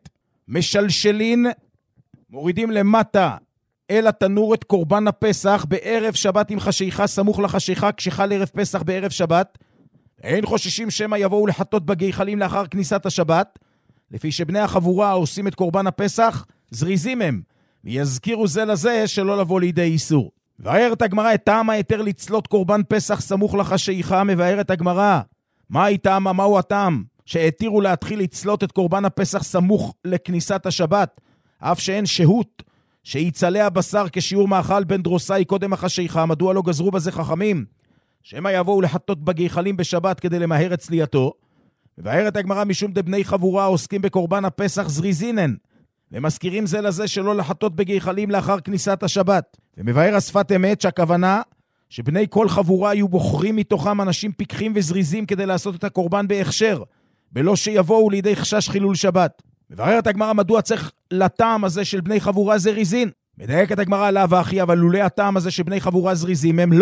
משלשלין, מורידים למטה אל התנור את קורבן הפסח בערב שבת עם חשיכה סמוך לחשיכה כשחל ערב פסח בערב שבת, אין חוששים שמא יבואו לחטות בגחלים לאחר כניסת השבת, לפי שבני החבורה העושים את קורבן הפסח זריזים הם, ויזכירו זה לזה שלא לבוא לידי איסור. מבארת הגמרא את טעם היתר לצלות קורבן פסח סמוך לחשיכה. מבארת הגמרא מהי טעם, מהו הטעם שהתירו להתחיל לצלות את קורבן הפסח סמוך לכניסת השבת, אף שאין שהות שיצלה הבשר כשיעור מאכל בן דרוסאי קודם החשיכה? מדוע לא גזרו בזה חכמים שמא יבואו לחטות בגחלים בשבת כדי למהר את צלייתו? מבארת הגמרא משום דבני חבורה עוסקים בקורבן הפסח זריזינן, ומזכירים זה לזה שלא לחטות בגחלים לאחר כניסת השבת. ומבאר השפת אמת שהכוונה שבני כל חבורה היו בוחרים מתוכם אנשים פיקחים וזריזים כדי לעשות את הקורבן בהכשר, בלא שיבואו לידי חשש חילול שבת. מבארת הגמרא מדוע צריך לטעם הזה של בני חבורה זריזין. מדייקת הגמרא עליו ואחי, אבל לולא הטעם הזה של בני חבורה זריזים הם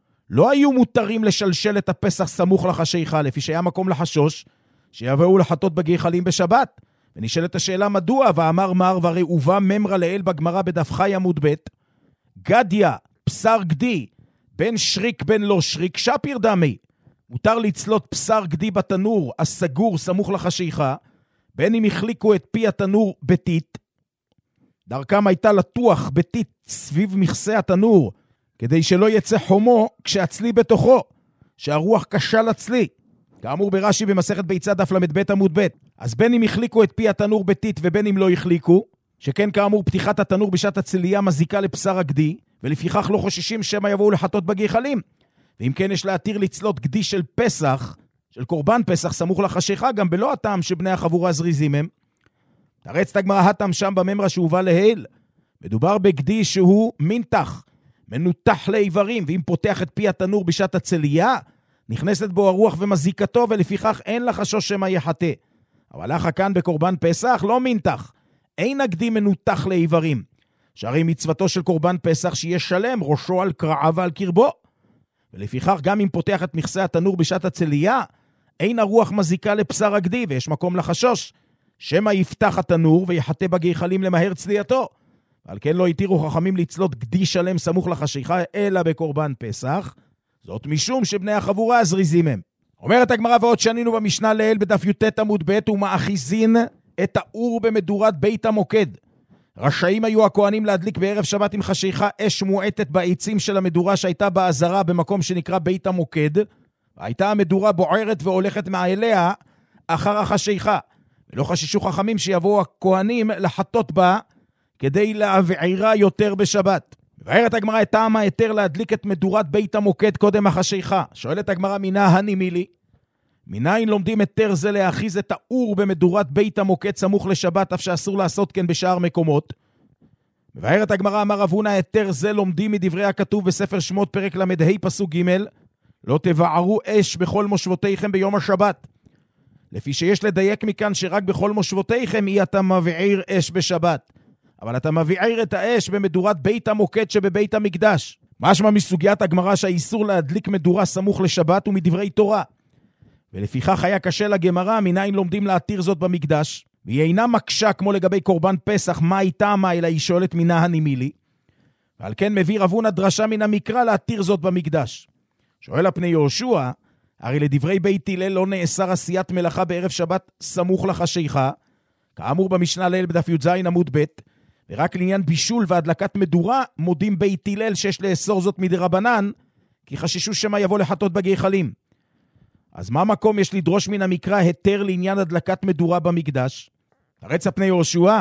לא היו מותרים לשלשל את הפסח סמוך לחשיכה, לפי שהיה מקום לחשוש שיבואו לחטות בגחלים בשבת. ונשאלת השאלה מדוע, ואמר מר וראובה ממרה לאל בגמרא בדף חי עמוד ב', גדיה בשר גדי בין שריק בין לא שריק שפיר דמי, מותר לצלות בשר גדי בתנור הסגור סמוך לחשיכה, בין אם החליקו את פי התנור ביתית, דרכם הייתה לטוח ביתית סביב מכסה התנור, כדי שלא יצא חומו כשהצלי בתוכו, שהרוח קשה לצלי. כאמור ברש"י במסכת ביצה דף ל"ב עמוד ב'. אז בין אם החליקו את פי התנור ביתית ובין אם לא החליקו, שכן כאמור פתיחת התנור בשעת הצלייה מזיקה לבשר הגדי, ולפיכך לא חוששים שמא יבואו לחטות בגחלים. ואם כן יש להתיר לצלות גדי של פסח, של קורבן פסח סמוך לחשיכה, גם בלא הטעם שבני החבורה זריזים הם. תרץ הגמרא הטעם שם בממרה שהובא להיל. מדובר בגדי שהוא מינתח, מנותח לאיברים, ואם פותח את פי התנור בשעת הצלייה, נכנסת בו הרוח ומזיקתו, ולפיכך אין לחשוש שמא יחטא. אבל לך כאן בקורבן פסח לא מינתח, אין הגדי מנותח לאיברים. שהרי מצוותו של קורבן פסח שיהיה שלם, ראשו על קרעיו ועל קרבו. ולפיכך גם אם פותח את מכסה התנור בשעת הצלייה, אין הרוח מזיקה לבשר הגדי, ויש מקום לחשוש שמא יפתח התנור ויחטא בגחלים למהר צלייתו. על כן לא התירו חכמים לצלות גדי שלם סמוך לחשיכה, אלא בקורבן פסח, זאת משום שבני החבורה הזריזים הם. אומרת הגמרא ועוד שנינו במשנה לעיל בדף י"ט עמוד ב' ומאחיזין את האור במדורת בית המוקד. רשאים היו הכהנים להדליק בערב שבת עם חשיכה אש מועטת בעצים של המדורה שהייתה בעזרה במקום שנקרא בית המוקד, והייתה המדורה בוערת והולכת מעליה אחר החשיכה. ולא חששו חכמים שיבואו הכהנים לחטות בה כדי להבעירה יותר בשבת. מבארת הגמרא את טעם ההיתר להדליק את מדורת בית המוקד קודם החשיכה. שואלת הגמרא מינה הנימילי, מניין לומדים היתר זה להאחיז את האור במדורת בית המוקד סמוך לשבת, אף שאסור לעשות כן בשאר מקומות? מבארת הגמרא אמר רב הונא, היתר זה לומדים מדברי הכתוב בספר שמות פרק ל"ה פסוק ג', לא תבערו אש בכל מושבותיכם ביום השבת. לפי שיש לדייק מכאן שרק בכל מושבותיכם אי אתה מבעיר אש בשבת, אבל אתה מבעיר את האש במדורת בית המוקד שבבית המקדש. משמע מסוגיית הגמרא שהאיסור להדליק מדורה סמוך לשבת ומדברי תורה. ולפיכך היה קשה לגמרא מניין לומדים להתיר זאת במקדש, והיא אינה מקשה כמו לגבי קורבן פסח מה הייתה מה, אלא היא שואלת מינה הנימילי. ועל כן מביא רב הונא דרשה מן המקרא להתיר זאת במקדש. שואל הפני יהושע, הרי לדברי בית הלל לא נאסר עשיית מלאכה בערב שבת סמוך לחשיכה, כאמור במשנה לעיל בדף י"ז עמוד ב', ורק לעניין בישול והדלקת מדורה מודים בית הלל שיש לאסור זאת מדרבנן, כי חששו שמא יבוא לחטות בגחלים. אז מה מקום יש לדרוש מן המקרא היתר לעניין הדלקת מדורה במקדש? תרץ הפני יהושע,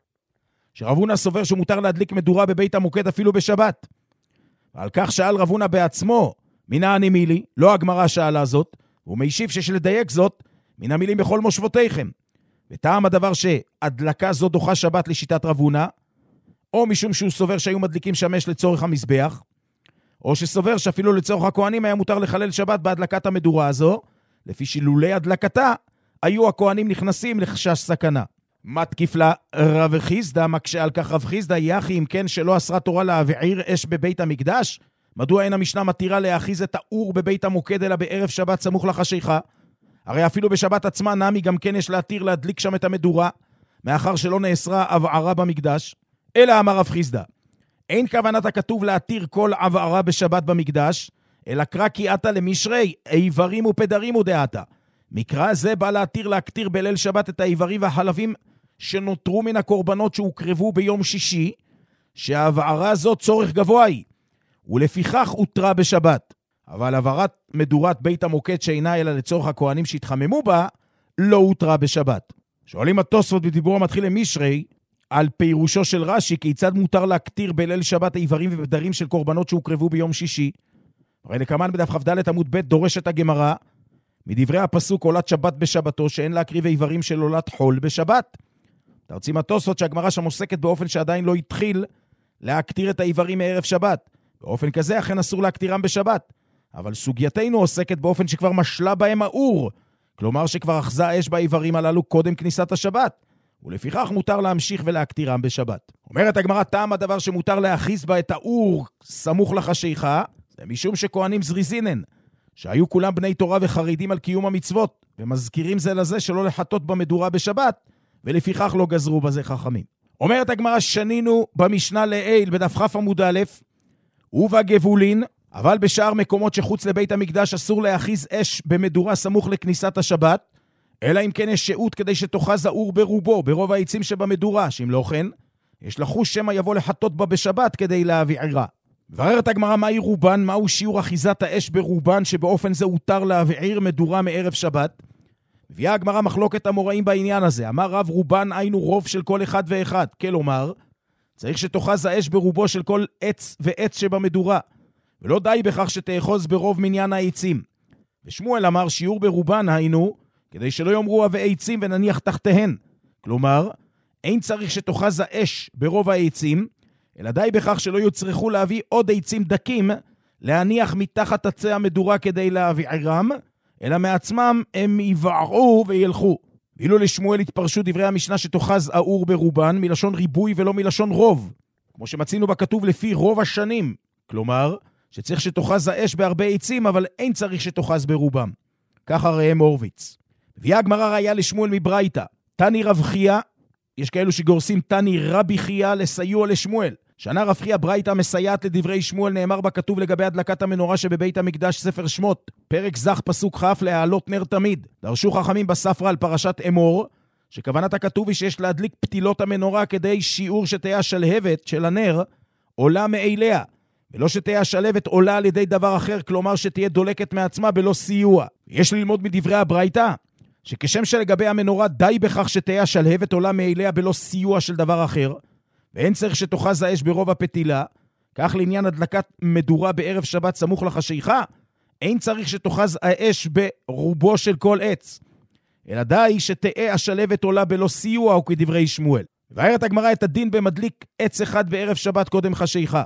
שרב הונא סובר שמותר להדליק מדורה בבית המוקד אפילו בשבת. ועל כך שאל רב הונא בעצמו, מינה הנימילי, לא הגמרא שאלה זאת, והוא משיב שיש לדייק זאת, מן המילים בכל מושבותיכם. וטעם הדבר שהדלקה זו דוחה שבת לשיטת רב הונא, או משום שהוא סובר שהיו מדליקים שמש לצורך המזבח, או שסובר שאפילו לצורך הכהנים היה מותר לחלל שבת בהדלקת המדורה הזו, לפי שלולי הדלקתה היו הכהנים נכנסים לחשש סכנה. מתקיף לה רב חיסדא, מקשה על כך רב חיסדא, יחי אם כן שלא אסרה תורה להבעיר אש בבית המקדש, מדוע אין המשנה מתירה להאחיז את האור בבית המוקד אלא בערב שבת סמוך לחשיכה? הרי אפילו בשבת עצמה נמי גם כן יש להתיר להדליק שם את המדורה, מאחר שלא נאסרה הבערה במקדש. אלא אמר רב חיסדא, אין כוונת הכתוב להתיר כל הבערה בשבת במקדש, אלא קרא כי עתה למשרי, איברים ופדרים ודעתה. מקרא זה בא להתיר להקטיר בליל שבת את האיברים והחלבים שנותרו מן הקורבנות שהוקרבו ביום שישי, שההבערה הזאת צורך גבוה היא, ולפיכך הותרה בשבת. אבל הבערת מדורת בית המוקד שאינה אלא לצורך הכהנים שהתחממו בה, לא הותרה בשבת. שואלים התוספות בדיבור המתחיל למשרי, על פירושו של רש"י, כיצד מותר להקטיר בליל שבת האיברים ובדרים של קורבנות שהוקרבו ביום שישי. הרי לקמן בדף כ"ד עמוד ב' דורשת הגמרא, מדברי הפסוק עולת שבת בשבתו, שאין להקריב איברים של עולת חול בשבת. תרצים התוספות שהגמרא שם עוסקת באופן שעדיין לא התחיל להקטיר את האיברים מערב שבת. באופן כזה אכן אסור להקטירם בשבת. אבל סוגייתנו עוסקת באופן שכבר משלה בהם האור, כלומר שכבר אחזה אש באיברים הללו קודם כניסת השבת, ולפיכך מותר להמשיך ולהקטירם בשבת. אומרת הגמרא, טעם הדבר שמותר להאחיז בה את האור סמוך לחשיכה, זה משום שכהנים זריזינן, שהיו כולם בני תורה וחרידים על קיום המצוות, ומזכירים זה לזה שלא לחטות במדורה בשבת, ולפיכך לא גזרו בזה חכמים. אומרת הגמרא, שנינו במשנה לעיל בדף כ' עמוד א', ובגבולין, אבל בשאר מקומות שחוץ לבית המקדש אסור להאחיז אש במדורה סמוך לכניסת השבת, אלא אם כן יש שהות כדי שתאחז האור ברובו, ברוב העצים שבמדורה, שאם לא כן, יש לחוש שמא יבוא לחטות בה בשבת כדי להבעירה. מבררת הגמרא מהי רובן, מהו שיעור אחיזת האש ברובן שבאופן זה הותר להבעיר מדורה מערב שבת. מביאה הגמרא מחלוקת אמוראים בעניין הזה. אמר רב רובן היינו רוב של כל אחד ואחד, כלומר צריך שתאחז האש ברובו של כל עץ ועץ שבמדורה, ולא די בכך שתאחוז ברוב מניין העצים. ושמואל אמר שיעור ברובן היינו כדי שלא יאמרו העצים ונניח תחתיהן, כלומר אין צריך שתאחז האש ברוב העצים, אלא די בכך שלא יצטרכו להביא עוד עצים דקים להניח מתחת עצי המדורה כדי להבעירם, אלא מעצמם הם יבערו וילכו. ואילו לשמואל התפרשו דברי המשנה שתאחז האור ברובן מלשון ריבוי ולא מלשון רוב, כמו שמצינו בכתוב לפי רוב השנים, כלומר שצריך שתאחז האש בהרבה עצים, אבל אין צריך שתאחז ברובם. ככה ראם הורוביץ. הביאה הגמרא ראיה לשמואל מברייתא. תני רב חייא, יש כאלו שגורסים תני רבי חייא לסיוע לשמואל. שנה רב חייא ברייתא מסייעת לדברי שמואל, נאמר בכתוב לגבי הדלקת המנורה שבבית המקדש, ספר שמות, פרק זך פסוק כ', להעלות נר תמיד. דרשו חכמים בספרה על פרשת אמור, שכוונת הכתוב היא שיש להדליק פתילות המנורה כדי שיעור שתהיה השלהבת של הנר עולה מאליה, ולא שתהיה השלהבת עולה על ידי דבר אחר, כלומר שתהיה דולקת מעצמה בלא סיוע. יש ללמוד מדברי הברייתא שכשם שלגבי המנורה די בכך שתהיה השלהבת עולה מאליה בלא סיוע של דבר אחר, ואין צריך שתאחז האש ברוב הפתילה, כך לעניין הדלקת מדורה בערב שבת סמוך לחשיכה, אין צריך שתאחז האש ברובו של כל עץ, אלא די שתהיה השלהבת עולה בלא סיוע, וכדברי שמואל. והערת הגמרא את הדין במדליק עץ אחד בערב שבת קודם חשיכה.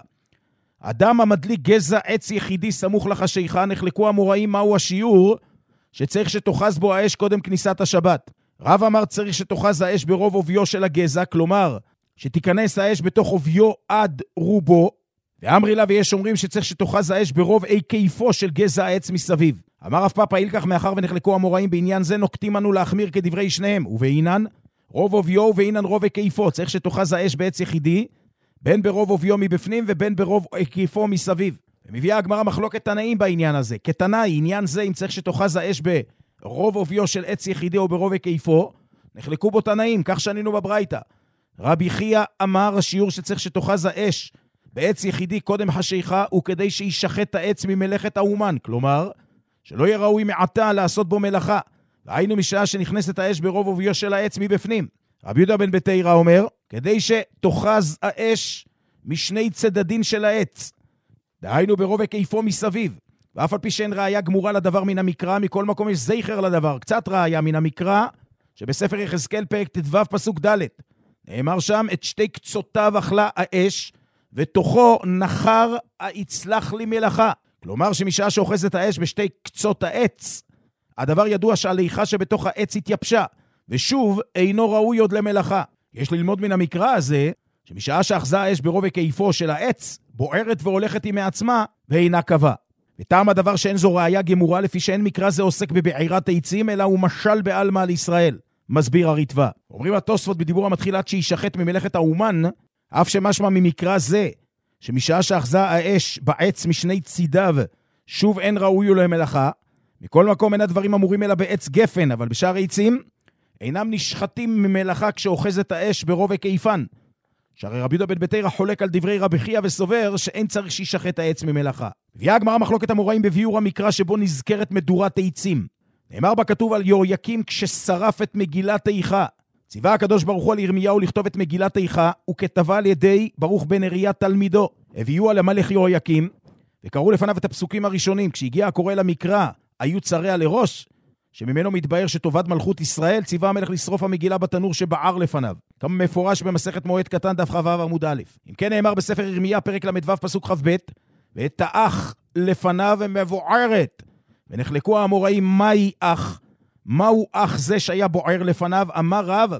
אדם המדליק גזע עץ יחידי סמוך לחשיכה, נחלקו אמוראים מהו השיעור שצריך שתאחז בו האש קודם כניסת השבת. רב אמר צריך שתאחז האש ברוב עוביו של הגזע, כלומר שתיכנס האש בתוך עוביו עד רובו, ואמרי לה ויש אומרים שצריך שתאחז האש ברוב היקפו של גזע העץ מסביב. אמר רב פאפא אילקח, מאחר ונחלקו אמוראים בעניין זה, נוקטים אנו להחמיר כדברי שניהם, ובעינן רוב עוביו ובעינן רוב היקפו, צריך שתאחז האש בעץ יחידי, בין ברוב עוביו מבפנים ובין ברוב היקפו מסביב. ומביאה הגמרא מחלוקת תנאים בעניין הזה. כתנאי, עניין זה אם צריך שתאחז האש ברוב עוביו של עץ יחידי או ברוב היקפו, נחלקו בו תנאים, כך שנינו בברייתא. רבי חייא אמר השיעור שצריך שתאחז האש בעץ יחידי קודם חשיכה הוא כדי שישחט העץ ממלאכת האומן, כלומר שלא יהיה ראוי מעתה לעשות בו מלאכה, והיינו משעה שנכנסת האש ברוב עוביו של העץ מבפנים. רבי יהודה בן בתירא אומר כדי שתאחז האש משני צדדים של העץ, דהיינו ברוב היקפו מסביב, ואף על פי שאין ראיה גמורה לדבר מן המקרא, מכל מקום יש זכר לדבר, קצת ראיה מן המקרא שבספר יחזקאל פרק ט"ו פסוק ד', נאמר שם את שתי קצותיו אכלה האש ותוכו נחר היצלח לי מלאכה, כלומר שמשעה שאוחזת האש בשתי קצות העץ, הדבר ידוע שהליכה שבתוך העץ התייבשה, ושוב אינו ראוי עוד למלאכה. יש ללמוד מן המקרא הזה שמשעה שאחזה האש ברוב היקפו של העץ, בוערת והולכת היא מעצמה ואינה קבע. וטעם הדבר שאין זו ראיה גמורה, לפי שאין מקרא זה עוסק בבעירת העצים, אלא הוא משל בעלמא על ישראל, מסביר הרטב"א. אומרים התוספות בדיבור המתחיל עד שישחט ממלאכת האומן, אף שמשמע ממקרא זה שמשעה שאחזה האש בעץ משני צידיו, שוב אין ראוי למלאכה. מכל מקום אין הדברים אמורים אלא בעץ גפן, אבל בשאר העצים אינם נשחטים ממלאכה כשאוחזת האש ברוב היקפן. שהרי רבי יהודה בן בתירא חולק על דברי רבי חייא וסובר שאין צריך שישחט העץ ממלאכה. הביאה הגמרא מחלוקת אמוראים בביאור המקרא שבו נזכרת מדורת העצים. נאמר בכתוב על יהויקים כששרף את מגילת איכה. ציווה הקדוש ברוך הוא על ירמיהו לכתוב את מגילת איכה, וכתבה על ידי ברוך בן נריה תלמידו. הביאו על המלך יהויקים, וקראו לפניו את הפסוקים הראשונים. כשהגיע הקורא למקרא, היו צריה לראש, שממנו מתבהר שטובת מלכות ישראל, ציווה המלך לשרוף המגילה בתנור שבער לפניו. כמה מפורש במסכת מועד קטן דף כ"ו עמוד א'. אם כן נאמר בספר ירמיה פרק ל"ו פסוק כ"ב, ואת האח לפניו מבוערת. ונחלקו האמוראים מהי אח, מהו אח זה שהיה בוער לפניו. אמר רב,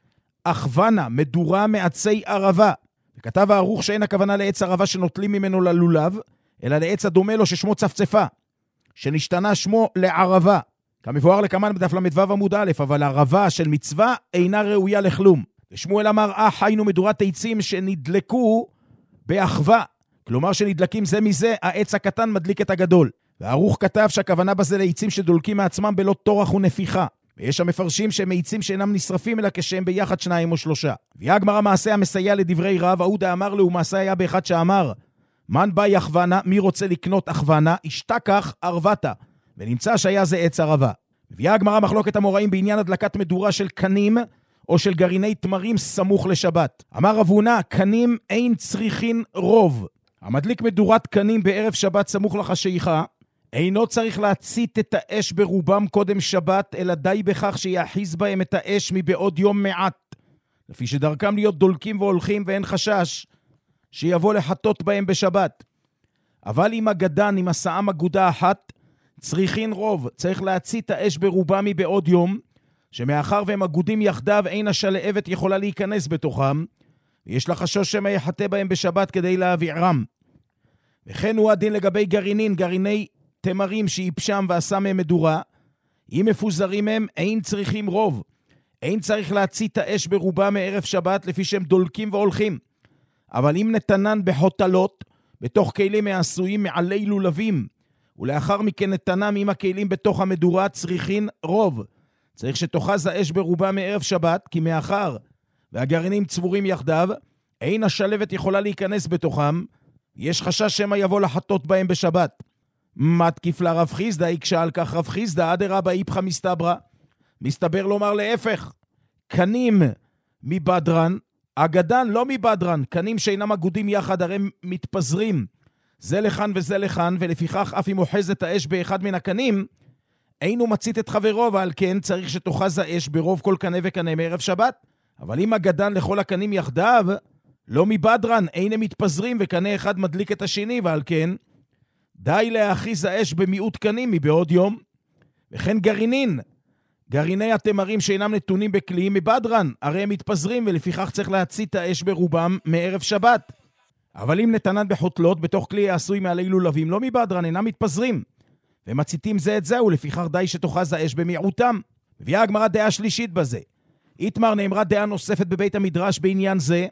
אחוונה מדורה מעצי ערבה. וכתב הערוך שאין הכוונה לעץ ערבה שנוטלים ממנו ללולב, אלא לעץ הדומה לו ששמו צפצפה, שנשתנה שמו לערבה. כמבואר לקמן בדף ל"ו עמוד א', אבל ערבה של מצווה אינה ראויה לכלום. ושמואל אמר אח היינו מדורת עצים שנדלקו באחווה, כלומר שנדלקים זה מזה, העץ הקטן מדליק את הגדול. והערוך כתב שהכוונה בזה לעצים שדולקים מעצמם בלא תורח ונפיחה, ויש המפרשים שהם מאיצים שאינם נשרפים אלא כשהם ביחד 2 או 3. והגמרא מעשה המסייע לדברי רב, ההוא דאמר לו מעשה היה באחד שאמר, מן בא יחוונה, מי רוצה לקנות אחוונה, השתכח ערבתה, ונמצא שהיה זה עץ ערבה. והגמרא מחלוקת המוראים בעניין הדלקת מדורה של קנים או של גרעיני תמרים סמוך לשבת. אמר רב הונא, קנים אין צריכין רוב. המדליק מדורת קנים בערב שבת סמוך לחשיכה, אינו צריך להצית את האש ברובם קודם שבת, אלא די בכך שיאחיז בהם את האש מבעוד יום מעט, לפי שדרכם להיות דולקים והולכים ואין חשש שיבוא לחטות בהם בשבת. אבל אם הגדן, אם הסעם אגודה אחת, צריכין רוב, צריך להצית האש ברובם מבעוד יום, שמאחר והם אגודים יחדיו אין השלהבת יכולה להיכנס בתוכם, ויש לחשוש שמא יחטא בהם בשבת כדי להביערם. וכן הוא הדין לגבי גרעינין, גרעיני תמרים שיפשם ועשה מהם מדורה, אם מפוזרים הם, אין צריכים רוב. אין צריך להצית האש ברובה מערב שבת לפי שהם דולקים והולכים. אבל אם נתנן בחוטלות, בתוך כלים העשויים מעלי לולבים, ולאחר מכן נתנם עם הכלים בתוך המדורה, צריכין רוב. צריך שתוחז האש ברובה מערב שבת, כי מאחר והגרעינים צבורים יחדיו, אין השלבת יכולה להיכנס בתוכם, יש חשש שמא יבוא לחטות בהם בשבת. מתקיף לרב חיסדא, יקשה על כך רב חיסדא, אדרבא איפכא מסתברא. מסתבר לומר להפך, קנים מבדרן, אגדן לא מבדרן, קנים שאינם אגודים יחד, הרי מתפזרים זה לכאן וזה לכאן, ולפיכך אף אם אוחזת האש באחד מן הקנים, אינו מצית את חברו, ועל כן צריך שתוחז האש ברוב כל קנה וקנה מערב שבת. אבל אם אגדן לכל הקנים יחדיו, לא מבדרן, אינם מתפזרים, וקנה אחד מדליק את השני, ועל כן די להאחיז האש במיעוט קנים מבעוד יום. וכן גרעינין, גרעיני התמרים שאינם נתונים בכלים מבדרן, הרי הם מתפזרים, ולפיכך צריך להצית האש ברובם מערב שבת. אבל אם נתנן בחוטלות, בתוך כלי העשוי מעלי לולבים, לא מבדרן, אינם מתפזרים, ומציתים זה את זה, ולפיכך די שתוחז האש במיעוטם. מביאה הגמרא דעה שלישית בזה. איתמר, נאמרה דעה נוספת בבית המדרש בעניין זה.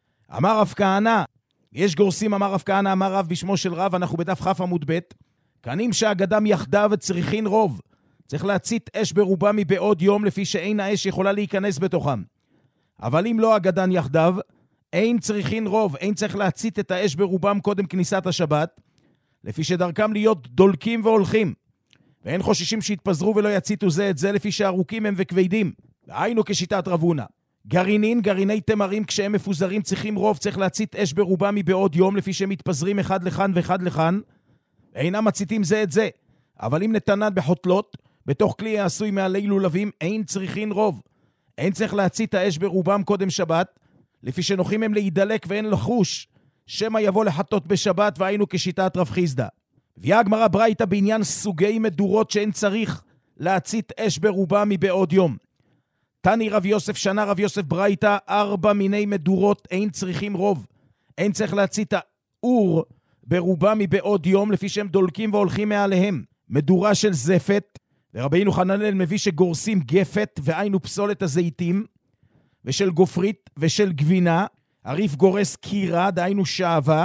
אמר רב כהנא, יש גורסים, אמר רב כהנא, אמר רב בשמו של רב, אנחנו בדף כ' עמוד ב', קנים שהגדם יחדיו צריכין רוב. צריך להצית אש ברובה מבעוד יום, לפי שאין האש יכולה להיכנס בתוכם. אבל אם לא הגדן יחדיו, אין צריכין רוב, אין צריך להצית את האש ברובם קודם כניסת השבת, לפי שדרכם להיות דולקים והולכים. ואין חוששים שיתפזרו ולא יציתו זה את זה, לפי שארוכים הם וכבדים. והיינו כשיטת רב הונא. גרעינין, גרעיני תמרים, כשהם מפוזרים צריכים רוב, צריך להצית אש ברובם מבעוד יום, לפי שהם מתפזרים אחד לכאן ואחד לכאן, ואינם מציתים זה את זה. אבל אם נתנן בחוטלות, בתוך כלי העשוי מעלי לולבים, אין צריכין רוב. אין צריך להצית האש ברובם קודם שבת, לפי שנוחים הם להידלק ואין לחוש, שמא יבוא לחטות בשבת, והיינו כשיטת רב חיסדא. הביאה הגמרא ברייתא בעניין סוגי מדורות שאין צריך להצית אש ברובם מבעוד יום. תני רב יוסף שנה רב יוסף ברייתא, 4 מיני מדורות אין צריכים רוב. אין צריך להצית האור ברובם מבעוד יום, לפי שהם דולקים והולכים מעליהם. מדורה של זפת, ורבינו חננאל מביא שגורסים גפת, והיינו פסולת הזיתים, ושל גופרית ושל גבינה, הריף גורס קירה, דהיינו שעבה,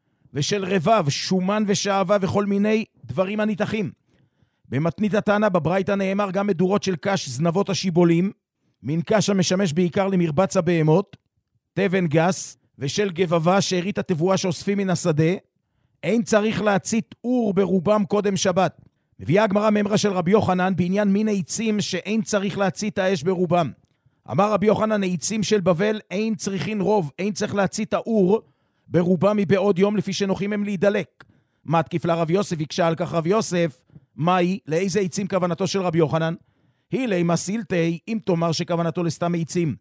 ושל רבב, שומן ושעבה וכל מיני דברים הניתחים. במתנית התנא בברייתא נאמר גם מדורות של קש זנבות השיבולים, מין קש המשמש בעיקר למרבץ הבהמות, תבן גס, ושל גבבה שארית התבואה שאוספים מן השדה, אין צריך להצית אור ברובם קודם שבת. מביאה הגמרא ממרה של רבי יוחנן בעניין מין העצים שאין צריך להצית האש ברובם. אמר רבי יוחנן, העצים של בבל אין צריכין רוב, אין צריך להצית האור ברובם מבעוד יום, לפי שנוחים הם להידלק. מתקיף לרב יוסף, יקשה על כך רב יוסף, מהי, לאיזה עצים כוונתו של רבי יוחנן? היא לימה סילתי, אם תאמר שכוונתו לסתם עצים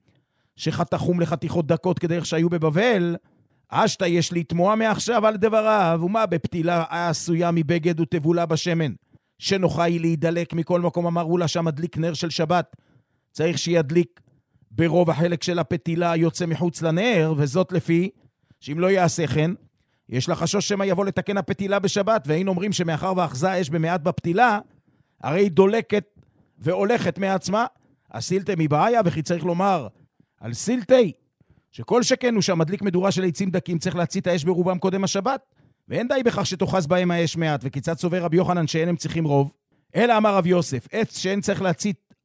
שחתכום לחתיכות דקות כדרך שהיו בבבל, אשתה יש לתמוע מעכשיו על דבריו, ומה בפתילה העשויה מבגד ותבולה בשמן, שנוחה היא להידלק מכל מקום. אמרו לה שהמדליק נר של שבת צריך שידליק ברוב החלק של הפתילה יוצא מחוץ לנר, וזאת לפי שאם לא יעשה כן, יש לה חשוש שמא יבוא לתקן הפתילה בשבת, ואין אומרים שמאחר ואחזה האש במעט בפתילה, הרי היא דולקת והולכת מעצמה. הסילתי מבעיה, וכי צריך לומר על סילתי, שכל שכן הוא שהמדליק מדורה של עצים דקים צריך להצית האש ברובם קודם השבת, ואין די בכך שתוחז בהם האש מעט. וכיצד סובר רבי יוחנן שאין הם צריכים רוב? אלא אמר רב יוסף, עץ שאין צריך להצית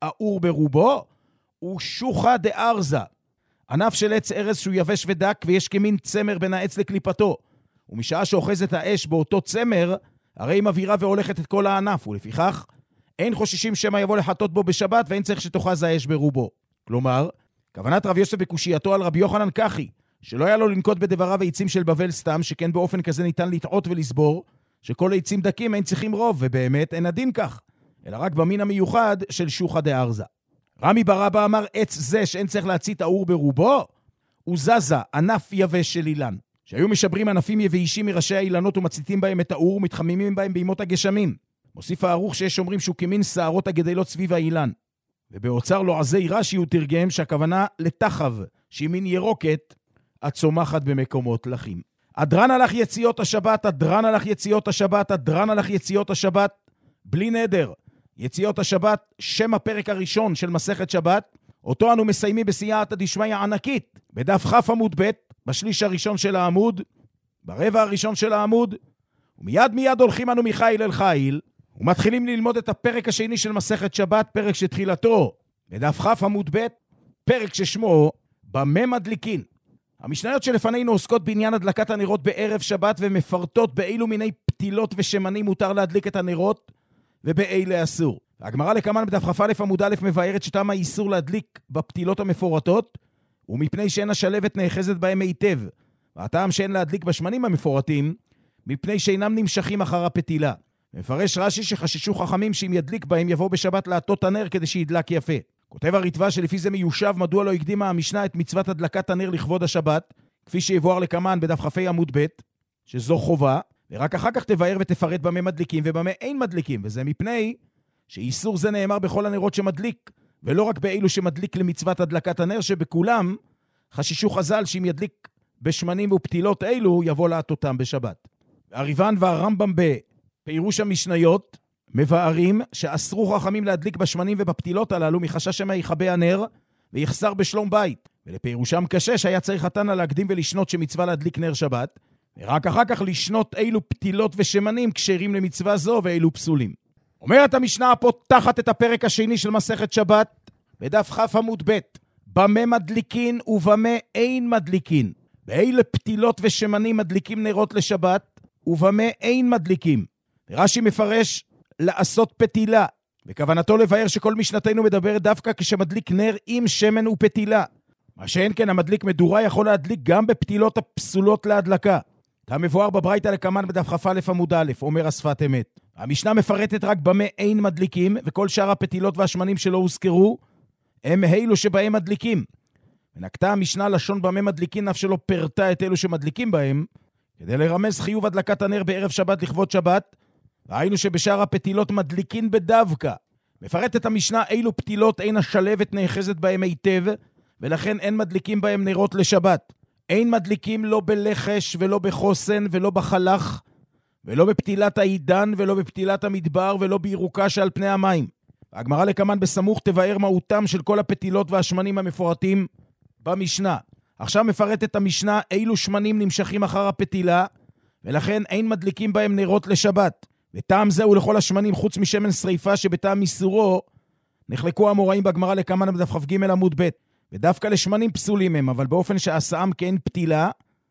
האור ברובו, הוא שוחא דארזה. ענף של עץ ארז שהוא יבש ודק, ויש כמין צמר בין העץ לקליפתו. ומשעה שאוחזת האש באותו צמר, הרי היא מבהירה והולכת את כל הענף, ולפיכך אין חוששים שמא יבוא לחטות בו בשבת, ואין צריך שתאחז האש ברובו. כלומר, כוונת רב יוסף בקושייתו על רבי יוחנן כחי, שלא היה לו לנקוט בדבריו העצים של בבל סתם, שכן באופן כזה ניתן לטעות ולסבור, שכל העצים דקים אין צריכים רוב, ובאמת אין הדין כך, אלא רק במין המיוחד של שוחא דארזה. רמי ברבא אמר, עץ זה שאין צריך להצית האור ברובו, הוא זזה, ענף יבש של אילן. שהיו משברים ענפים יביישים מראשי האילנות ומציתים בהם את האור ומתחממים בהם בימות הגשמים. מוסיף הערוך שיש אומרים שהוא כמין שערות הגדלות סביב האילן. ובאוצר לועזי רש"י הוא תרגם שהכוונה לתחב, שהיא מין ירוקת הצומחת במקומות לחים. אדרן הלך יציאות השבת, אדרן הלך יציאות השבת, אדרן הלך יציאות השבת, בלי נדר. יציאות השבת, שם הפרק הראשון של מסכת שבת, אותו אנו מסיימים בסייעתא דשמיא ענקית, בדף כ' עמוד ב', בשליש הראשון של העמוד, ברבע הראשון של העמוד, ומיד הולכים אנו מחיל אל חיל, ומתחילים ללמוד את הפרק השני של מסכת שבת, פרק שתחילתו, בדף כ' עמוד ב', פרק ששמו במה מדליקין. המשניות שלפנינו עוסקות בעניין הדלקת הנרות בערב שבת, ומפרטות באילו מיני פתילות ושמנים מותר להדליק את הנרות, ובאלה אסור. הגמרא לקמן בדף כ"א עמוד א' מבארת שטעם האיסור להדליק בפתילות המפורטות, ומפני שאין השלבת נאחזת בהם היטב, והטעם שאין להדליק בשמנים המפורטים, מפני שאינם נמשכים אחר הפתילה. מפרש רש"י שחששו חכמים שאם ידליק בהם יבוא בשבת לעטות הנר כדי שידלק יפה. כותב הרטב"א שלפי זה מיושב מדוע לא הקדימה המשנה את מצוות הדלקת הנר לכבוד השבת, כפי שיבואר לקמן בדף כ"ה עמוד ב', שזו חובה, ורק אחר כך תבאר ותפרט במה מדליקים ובמה אין מדליקים, וזה מפני שאיסור זה נאמר בכל הנרות שמדליק, ולא רק באילו שמדליק למצוות הדלקת הנר, שבכולם חששו חז"ל שאם ידליק בשמנים ופתילות אילו יבוא לעטותם בשבת. הריב"ן והרמב"ם בפירוש המשניות מבארים שאסרו חכמים להדליק בשמנים ובפתילות הללו מחשש שמא יכבה הנר ויחסר בשלום בית, ולפירושם קשה שהיה צריך התנא להקדים ולשנות שמצווה להדליק נר שבת, ורק אחר כך לשנות אילו פתילות ושמנים כשרים למצווה זו ואילו פסולים. אומרת המשנה הפותחת את הפרק השני של מסכת שבת בדף כ' עמוד ב', במה מדליקין ובמה אין מדליקין. באילו פתילות ושמנים מדליקים נרות לשבת ובמה אין מדליקים. רש"י מפרש לעשות פתילה, וכוונתו לבאר שכל משנתנו מדבר דווקא כשמדליק נר עם שמן ופתילה. מה שאין כן המדליק מדורה יכול להדליק גם בפתילות הפסולות להדלקה. המבואר בברייתא לקמן בדף כ"א עמוד א', אומר השפת אמת. המשנה מפרטת רק במה אין מדליקים, וכל שאר הפתילות והשמנים שלא הוזכרו הם אלו שבהם מדליקים. ונקטה המשנה לשון במה מדליקים אף שלא פרטה את אלו שמדליקים בהם, כדי לרמז חיוב הדלקת הנר בערב שבת לכבוד שבת, ראינו שבשאר הפתילות מדליקין בדווקא. מפרטת המשנה אילו פתילות אין השלבת נאחזת בהם היטב, ולכן אין מדליקים בהם נרות לשבת. אין מדליקים לא בלחש ולא בחוסן ולא בחלך, ולא בפתילת העידן ולא בפתילת המדבר ולא בירוקה שעל פני המים. הגמרא לקמן בסמוך תבאר מהותם של כל הפתילות והשמנים המפורטים במשנה. עכשיו מפרטת המשנה אילו שמנים נמשכים אחר הפתילה, ולכן אין מדליקים בהם נרות לשבת. וטעם זהו לכל השמנים חוץ משמן שריפה שבטעם איסורו נחלקו המוראים בגמרא לקמן בדף כ"ג עמוד ב', ודווקא לשמנים פסולים הם, אבל באופן שעשאם כאין פתילה,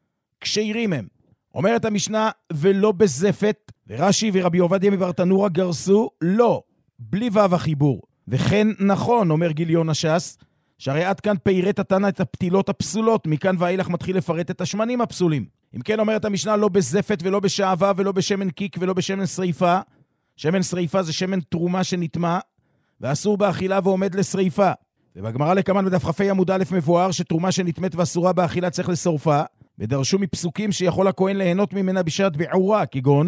כשרים הם. אומרת המשנה, ולא בזפת, ורש"י ורבי עובדיה מברטנורה גרסו, לא, בלי וו החיבור. וכן נכון, אומר גיליון הש"ס, שהרי עד כאן פירט התנא את הפתילות הפסולות, מכאן ואילך מתחיל לפרט את השמנים הפסולים. אם כן אומרת המשנה, לא בזפת ולא בשעבה ולא בשמן קיק ולא בשמן שריפה. שמן שריפה זה שמן תרומה שנטמע, ואסור באכילה ועומד לשריפה. ובגמרא לקמן בדף כ"ה עמוד א' מבואר שתרומה שנטמאת ואסורה באכילה צריך לשורפה, ודרשו מפסוקים שיכול הכהן ליהנות ממנה בשעת בעורה, כגון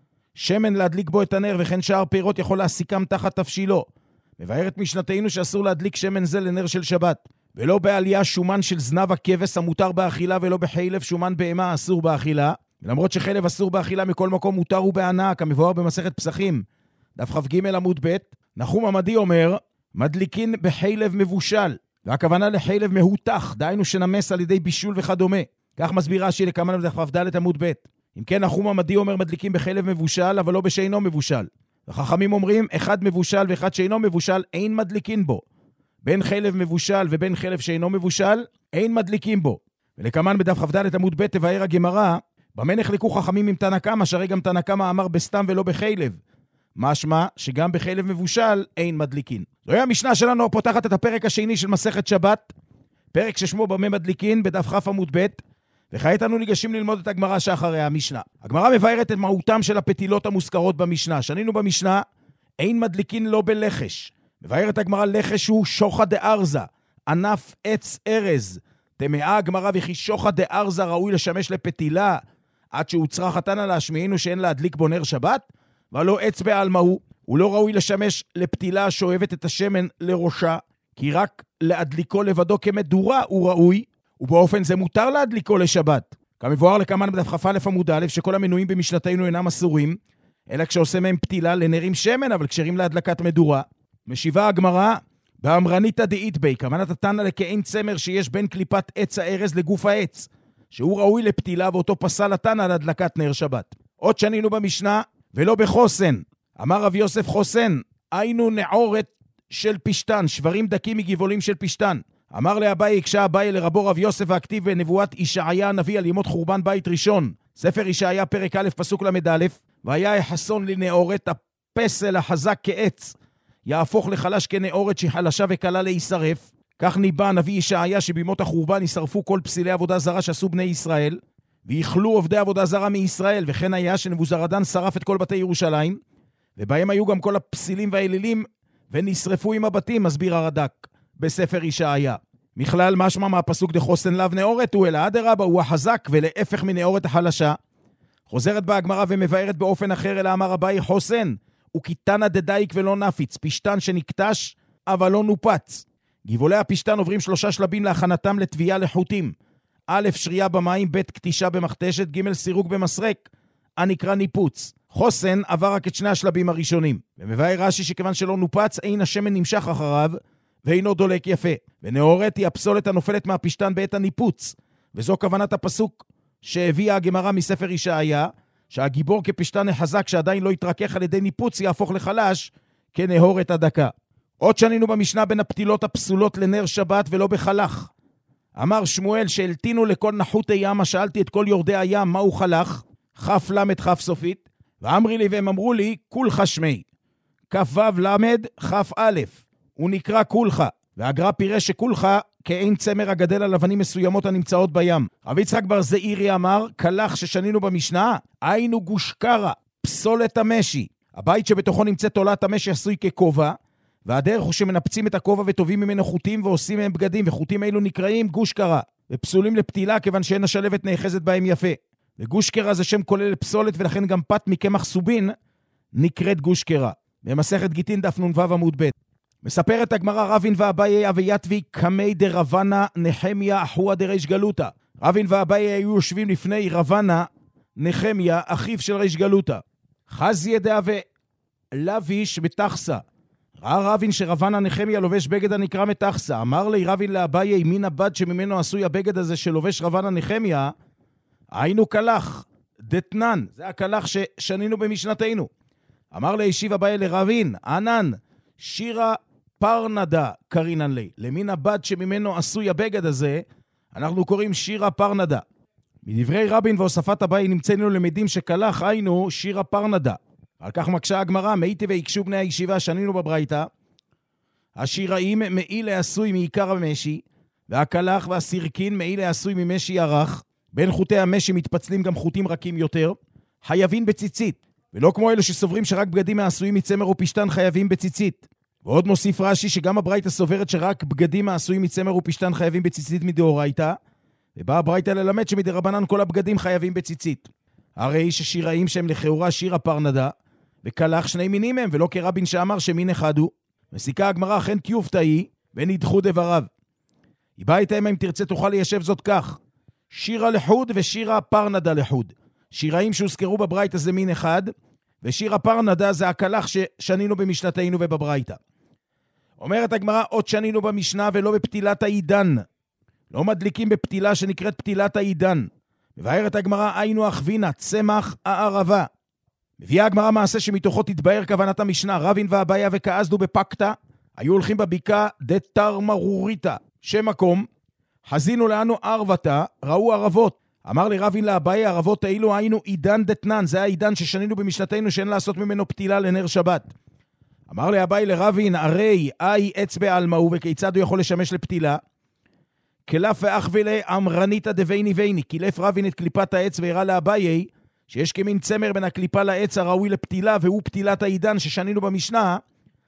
שמן להדליק בו את הנר, וכן שאר פירות יכול להסיקם תחת תפשילו. מבארת משנתנו שאסור להדליק שמן זה לנר של שבת, ולא בעלייה שומן של זנב הכבש המותר באכילה, ולא בחילב שומן בהמה אסור באכילה, ולמרות שחילב אסור באכילה מכל מקום מותר ובהנאה, כמבואר במסכת פסחים, דף כ"ג עמוד ב'. נחום עמדי אומר, מדליקין בחילב מבושל, והכוונה לחילב מהותח, דהיינו שנמס על ידי בישול וכדומה. כך מסביר רש"י לקמן בדף כ"ד עמוד ב'. אם כן נחום עמדי אומר מדליקים בחילב מבושל, אבל לא בשאינו מבושל. וחכמים אומרים, אחד מבושל ואחד שאינו מבושל, אין מדליקין בו. בין חלב מבושל ובין חלב שאינו מבושל, אין מדליקים בו. ולכמן בדף כ"ד עמוד ב' תבאר הגמרא, במה נחלקו חכמים עם תנא קמא, שהרי גם תנא קמא אמר בסתם ולא בחלב. משמע שגם בחלב מבושל אין מדליקין. זוהי המשנה שלנו פותחת את הפרק השני של מסכת שבת, פרק ששמו במה מדליקין בדף כ' עמוד ב', וכעת אנו ניגשים ללמוד את הגמרא שאחרי המשנה. הגמרא מבארת את מהותם של הפתילות המוזכרות במשנה. שנינו במשנה, אין מדליקין לא בלחש. מבארת הגמרא לחש הוא שוחד דארזה, ענף עץ ארז. תמאה הגמרא וכי שוחד דארזה ראוי לשמש לפתילה, עד שהוצרה חתן להשמיענו שאין להדליק בו נר שבת, ולא עץ בעלמא הוא לא ראוי לשמש לפתילה שואבת את השמן לראשה, כי רק להדליקו לבדו כמדורה הוא ראוי, ובאופן זה מותר להדליקו לשבת. כמבואר לכמן בדף כ"א עמוד א', שכל המנויים במשנתנו אינם אסורים, אלא כשעושה מהם פתילה לנרים שמן, אבל כשרים להדלקת מדורה. משיבה הגמרא, באמרניתא דאית בי, כוונת התנא לכאין צמר שיש בין קליפת עץ הארז לגוף העץ, שהוא ראוי לפתילה ואותו פסל התנא להדלקת נר שבת. עוד שנינו במשנה, ולא בחוסן. אמר רב יוסף חוסן, היינו נעורת של פשטן, שברים דקים מגבעולים של פשטן. אמר לאביי, הקשה אביי לרבו רב יוסף והכתיב בנבואת ישעיה הנביא על ימות חורבן בית ראשון. ספר ישעיה פרק א' פסוק למד א', והיה חסון לנעורת, הפסל החזק כעץ, יהפוך לחלש כנעורת שחלשה וקלה להישרף. כך ניבא הנביא ישעיה שבימות החורבן ישרפו כל פסילי עבודה זרה שעשו בני ישראל, ויחלו עובדי עבודה זרה מישראל, וכן היה שנבוזרדן שרף את כל בתי ירושלים, ובהם היו גם כל הפסילים והאלילים, ונשרפו עם הבתים, מסביר הרד"ק בספר ישעיה. מכלל משמע מהפסוק דחוסן לאו נאורת, הוא אלא אדרבה, הוא החזק, ולהפך מנאורת החלשה. חוזרת בה הגמרא ומבארת באופן אחר, אלא אמר אביי חוסן, וקיתנא דדייק ולא נפיץ, פשטן שנקטש, אבל לא נופץ. גבעולי הפשטן עוברים 3 שלבים להכנתם לתביעה לחוטים. א', שרייה במים, ב', קטישה במכתשת, ג', סירוג במסרק, הנקרא ניפוץ. חוסן עבר רק את 2 השלבים הראשונים. ומבאר רש"י שכיוון שלא נופץ, אין השמן נמשך אחריו, ואינו דולק יפה. ונאורת היא הפסולת הנופלת מהפשטן בעת הניפוץ. וזו כוונת הפסוק שהביאה הגמרא מספר ישעיה, שהגיבור כפשטן החזק שעדיין לא יתרכך על ידי ניפוץ, יהפוך לחלש כנאורת הדקה. עוד שנינו במשנה בין הפתילות הפסולות לנר שבת ולא בחלך. אמר שמואל שהלתינו לכל נחותי ימה, שאלתי את כל יורדי הים מהו חלך, כף למד כף סופית, ואמרי לי והם אמרו לי כולך שמי, כף וו למד כף א', הוא נקרא כולך, והגר"א פירש שכולך כאין צמר הגדל על אבנים מסוימות הנמצאות בים. רבי יצחק בר זעירי אמר, כלך ששנינו במשנה, היינו גושקרה, פסולת המשי. הבית שבתוכו נמצאת תולעת המשי עשוי ככובע, והדרך הוא שמנפצים את הכובע וטובים ממנו חוטים ועושים מהם בגדים, וחוטים אלו נקראים גושקרה, ופסולים לפתילה כיוון שאין השלבת נאחזת בהם יפה. וגושקרה זה שם כולל פסולת, ולכן גם פת מקמח סובין נקראת גושקרה. במסכת גיטין דף נ"ו עמוד ב'. מספרת הגמרא רבין ואביי אבייתבי קמי דרבנה נחמיה אחוה דריש גלותה. רבין ואביי היו יושבים לפני רבנה נחמיה אחיו של ריש גלותה. חזיה דאבה לביש בתחסה. ראה רבין שרבנה נחמיה לובש בגד הנקרא מתחסה. אמר לי רבין לאביי, מן הבד שממנו עשוי הבגד הזה שלובש רבנה נחמיה, היינו כלך דתנן, זה הכלך ששנינו במשנתנו. אמר לישיב אביי לרבין, ענן שירה פרנדה קרינן לי, למין הבד שממנו עשוי הבגד הזה אנחנו קוראים שירה פרנדה. מדברי רבין והוספת אביי נמצאנו למדים שכלך היינו שירה פרנדה. על כך מקשה הגמרא, מאיתי ויקשו בני הישיבה שנינו בברייתא, השיראים מעיל לעשוי מעיקר המשי, והכלך והסירקין מעיל לעשוי ממשי ערך. בין חוטי המשי מתפצלים גם חוטים רכים יותר, חייבים בציצית, ולא כמו אלו שסוברים שרק בגדים העשויים מצמר ופשטן חייבים בציצית. ועוד מוסיף רש"י שגם הברייתא סוברת שרק בגדים העשויים מצמר ופשטן חייבים בציצית מדאורייתא, ובאה הברייתא ללמד שמדרבנן כל הבגדים חייבים בציצית. הרי ששיראים שהם לכאורה שירה פרנדה, וכלך 2 מינים הם, ולא כרבין שאמר שמין אחד הוא. מסיקה הגמרא אכן טיופתא היא, ונדחו דבריו. היא באה איתם אם תרצה תוכל ליישב זאת כך. שירה לחוד ושירה פרנדה לחוד. שיראים שהוזכרו בברייתא זה מין אחד, ושירה פרנדה זה הכלך ששנינו במשנתנו ובברייתא. אומרת הגמרא, עוד שנינו במשנה ולא בפתילת העידן. לא מדליקים בפתילה שנקראת פתילת העידן. מבארת הגמרא, היינו אכווינה, צמח הערבה. מביאה הגמרא מעשה שמתוכו תתבהר כוונת המשנה. רבין ואביה וכעזדו בפקתא, היו הולכים בבקעה דתר מרוריתא, שם מקום, חזינו לנו ערבתא, ראו ערבות. אמר לי רבין לאביה, ערבות האלו היינו עידן דתנן, זה העידן ששנינו במשנתנו שאין לעשות ממנו פתילה לנר שבת. אמר לי אביי לרבין, הרי אי עץ בעלמא הוא, וכיצד הוא יכול לשמש לפתילה? קלף ואחווה אמרניתא דבייני וייני, קילף רבין את קליפת העץ והראה לאביי, שיש כמין צמר בין הקליפה לעץ הראוי לפתילה, והוא פתילת העידן ששנינו במשנה,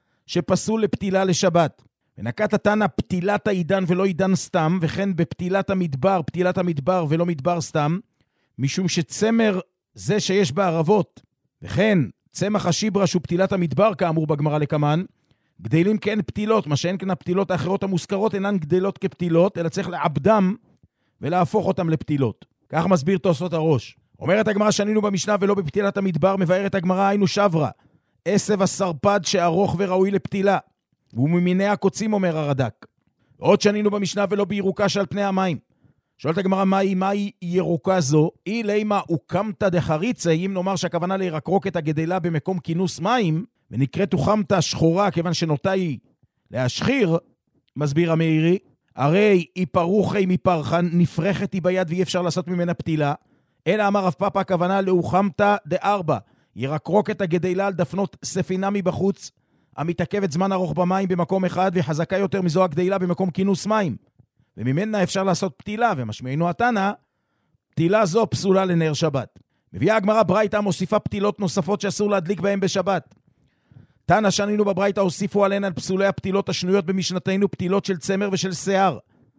שפסול לפתילה לשבת. ונקט התנא פתילת העידן ולא עידן סתם, וכן בפתילת המדבר, פתילת המדבר ולא מדבר סתם, משום שצמר זה שיש בערבות, וכן צמח השיברש ופתילת המדבר כאמור בגמרא לקמן, גדלים כאין פתילות, מה שאין כן הפתילות האחרות המוזכרות אינן גדלות כפתילות, אלא צריך לעבדם ולהפוך אותם לפתילות. כך מסביר תוספות הראש. אומרת הגמרא שנינו במשנה ולא בפתילת המדבר, מבארת הגמרא היינו שברה, עשב הסרפד שארוך וראוי לפתילה, והוא ממיני הקוצים אומר הרד"ק. עוד שנינו במשנה ולא בירוקה שעל פני המים. שואלת הגמרא מהי ירוקה זו? אי לימה הוקמתא דחריצה, אם נאמר שהכוונה לירקרוק את הגדלה במקום כינוס מים, ונקראת הוקמתא שחורה כיוון שנוטה היא להשחיר, מסביר המאירי, הרי היא פרוחי מפרחן, נפרחת היא ביד ואי אפשר לעשות ממנה פתילה, אלא אמר רב פאפא הכוונה להוקמתא דארבע, ירקרוק את הגדלה על דפנות ספינה מבחוץ, המתעכבת זמן ארוך במים במקום אחד, וחזקה יותר מזו הגדלה במקום כינוס מים. וממנה אפשר לעשות פתילה, ומשמענו התנא, פתילה זו פסולה לנר שבת. מביאה הגמרא ברייתא מוסיפה פתילות נוספות שאסור להדליק בהן בשבת. תנא שנינו בברייתא הוסיפו עליהן על פסולי הפתילות השנויות במשנתנו פתילות של צמר ושל שיער.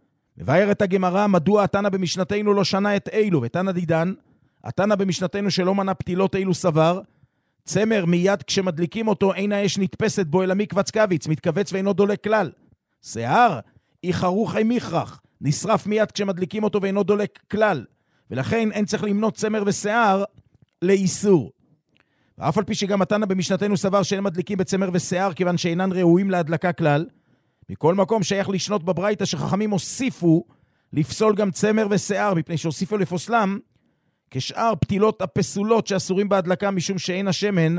מבארת הגמרא מדוע התנא במשנתנו לא שנה את אילו, ותנא דידן, התנא במשנתנו שלא מנה פתילות אילו סבר, צמר מיד כשמדליקים אותו אין האש נתפסת בו אלא מקבץ קוויץ, מתכווץ ואינו דולק כלל. שיער היא חרוכי מכרח, נשרף מיד כשמדליקים אותו ואינו דולק כלל, ולכן אין צריך למנות צמר ושיער לאיסור. ואף על פי שגם התנא במשנתנו סבר שאין מדליקים בצמר ושיער כיוון שאינן ראויים להדלקה כלל, מכל מקום שייך לשנות בברייתא שחכמים הוסיפו לפסול גם צמר ושיער, מפני שהוסיפו לפוסלם כשאר פתילות הפסולות שאסורים בהדלקה משום שאין השמן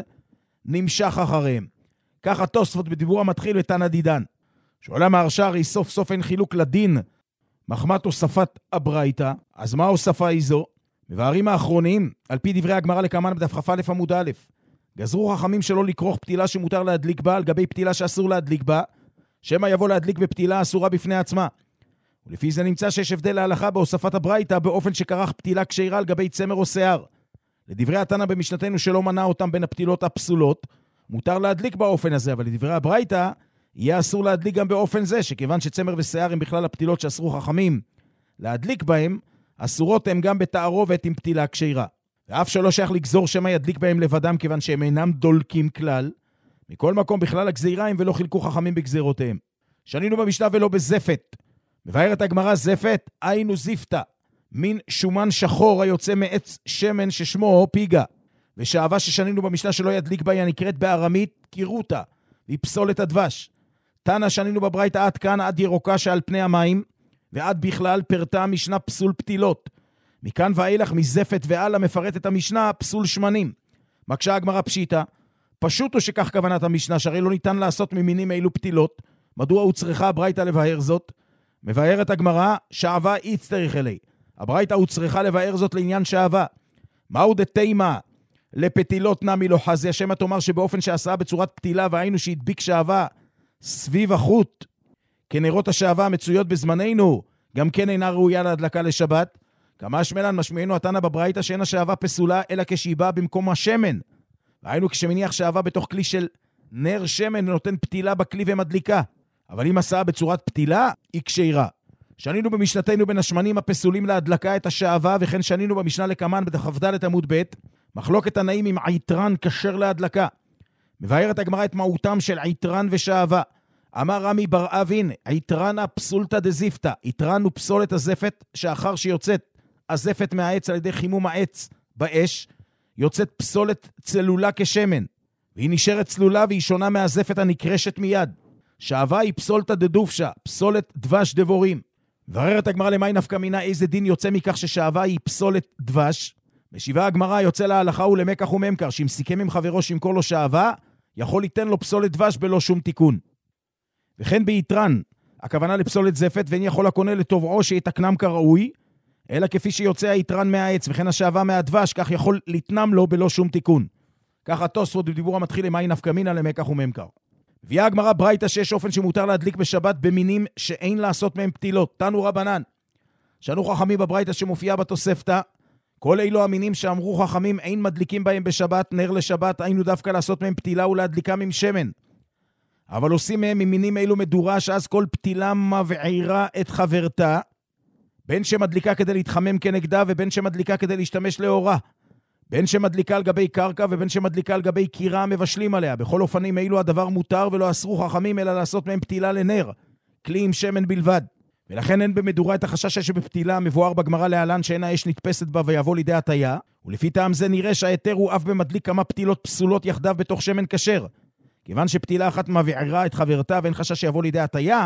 נמשך אחריהם. ככה תוספות בדיבור המתחיל ותנא דידן. שואלה מהרש"רי, סוף סוף אין חילוק לדין מחמת הוספת הברייתא, אז מה ההוספה היא זו? מבארים האחרונים, על פי דברי הגמרא לקמן בדף כ"א עמוד א', גזרו חכמים שלא לכרוך פתילה שמותר להדליק בה על גבי פתילה שאסור להדליק בה, שמא יבוא להדליק בפתילה אסורה בפני עצמה. ולפי זה נמצא שיש הבדל להלכה בהוספת הברייתא באופן שכרך פתילה כשרה על גבי צמר או שיער. לדברי התנא במשנתנו שלא מנע אותם בין הפתילות הפסולות, מותר להדליק באופן הזה, אבל לדברי הברייתא יהיה אסור להדליק גם באופן זה, שכיוון שצמר ושיער הם בכלל הפתילות שאסרו חכמים להדליק בהם, אסורות הם גם בתערובת עם פתילה כשרה. ואף שלא שייך לגזור שמא ידליק בהם לבדם כיוון שהם אינם דולקים כלל, מכל מקום בכלל הגזירה הם ולא חילקו חכמים בגזירותיהם. שנינו במשנה ולא בזפת. מבארת הגמרא זפת, היינו זפתא, מין שומן שחור היוצא מעץ שמן ששמו פיגה. ושאהבה ששנינו במשנה שלא ידליק בה, היא נקראת בארמית קירוטה, והיא פסולת הדבש. תנא שנינו בברייתא עד כאן עד ירוקה שעל פני המים, ועד בכלל פרטה המשנה פסול פתילות. מכאן ואילך מזפת ועלה מפרט את המשנה פסול שמנים. מקשה הגמרא פשיטה, פשוט הוא שכך כוונת המשנה, שהרי לא ניתן לעשות ממינים אילו פתילות, מדוע הוא צריכה הברייתא לבאר זאת? מבארת הגמרא, שאהבה יצטריך אלי. הברייתא הוא צריכה לבאר זאת לעניין שאהבה. מהו דתימה לפתילות נמי לא חזי, שמא תאמר שבאופן שעשה בצורת פתילה, והיינו שהדביק שאהבה סביב החוט, כנרות השאהבה המצויות בזמננו, גם כן אינה ראויה להדלקה לשבת. כמה שמלן משמענו התנא בברייתא שאין השאהבה פסולה, אלא כשהיא באה במקום השמן. והיינו כשמניח שאהבה בתוך כלי של נר שמן, נותן פתילה בכלי ומדליקה. אבל אם עשה בצורת פתילה, היא כשרה. שנינו במשנתנו בין השמנים הפסולים להדלקה את השאהבה, וכן שנינו במשנה לקמן בדף כ"ד עמוד ב', מחלוקת תנאים עם עיטרן כשר להדלקה. מבארת הגמרא את מהותם של עיטרן ושאהבה. אמר רמי בר אבין, עיטרנה פסולתא דזיפתא. עיטרן הוא פסולת הזפת, שאחר שיוצאת הזפת מהעץ על ידי חימום העץ באש, יוצאת פסולת צלולה כשמן, והיא נשארת צלולה והיא שונה מהזפת הנקרשת מיד. שאהבה היא פסולתא דדופשא, פסולת דבש דבורים. בררת הגמרא למאי נפקא מינה, איזה דין יוצא מכך ששאהבה היא פסולת דבש? משיבה הגמרא, יוצא להלכה ולמקח וממכר, שאם סיכם עם חברו שימכור לו שעבה, יכול ליתן לו פסולת דבש בלא שום תיקון. וכן ביתרן, הכוונה לפסולת זפת, ואין יכול הקונה לתובעו שיתקנם כראוי, אלא כפי שיוצא היתרן מהעץ, וכן השעבה מהדבש, כך יכול לתנם לו בלא שום תיקון. ככה תוספות בדיבור המתחיל למאי נפקא מינה למקח וממכר. הביאה הגמרא ברייתא שיש אופן שמותר להדליק בשבת במינים שאין לעשות מהם פתילות. תנו רבנן, שנו חכמים בברייתא שמופיעה בתוספתא, כל אלו המינים שאמרו חכמים אין מדליקים בהם בשבת, נר לשבת, היינו דווקא לעשות מהם פתילה ולהדליקם עם שמן. אבל עושים מהם ממינים אלו מדורה, שאז כל פתילה מבעירה את חברתה, בין שמדליקה כדי להתחמם כנגדה, ובין שמדליקה כדי להשתמש לאורה. בין שמדליקה על גבי קרקע, ובין שמדליקה על גבי קירה מבשלים עליה. בכל אופנים אלו הדבר מותר, ולא אסרו חכמים אלא לעשות מהם פתילה לנר, כלי עם שמן בלבד. ולכן אין במדורה את החשש שבפתילה מבואר בגמרא להלן שאין האש נתפסת בה ויבוא לידי הטיה, ולפי טעם זה נראה שהיתר הוא אף במדליק כמה פתילות פסולות יחדיו בתוך שמן כשר. כיוון שפתילה אחת מבעירה את חברתה ואין חשש שיבוא לידי הטיה,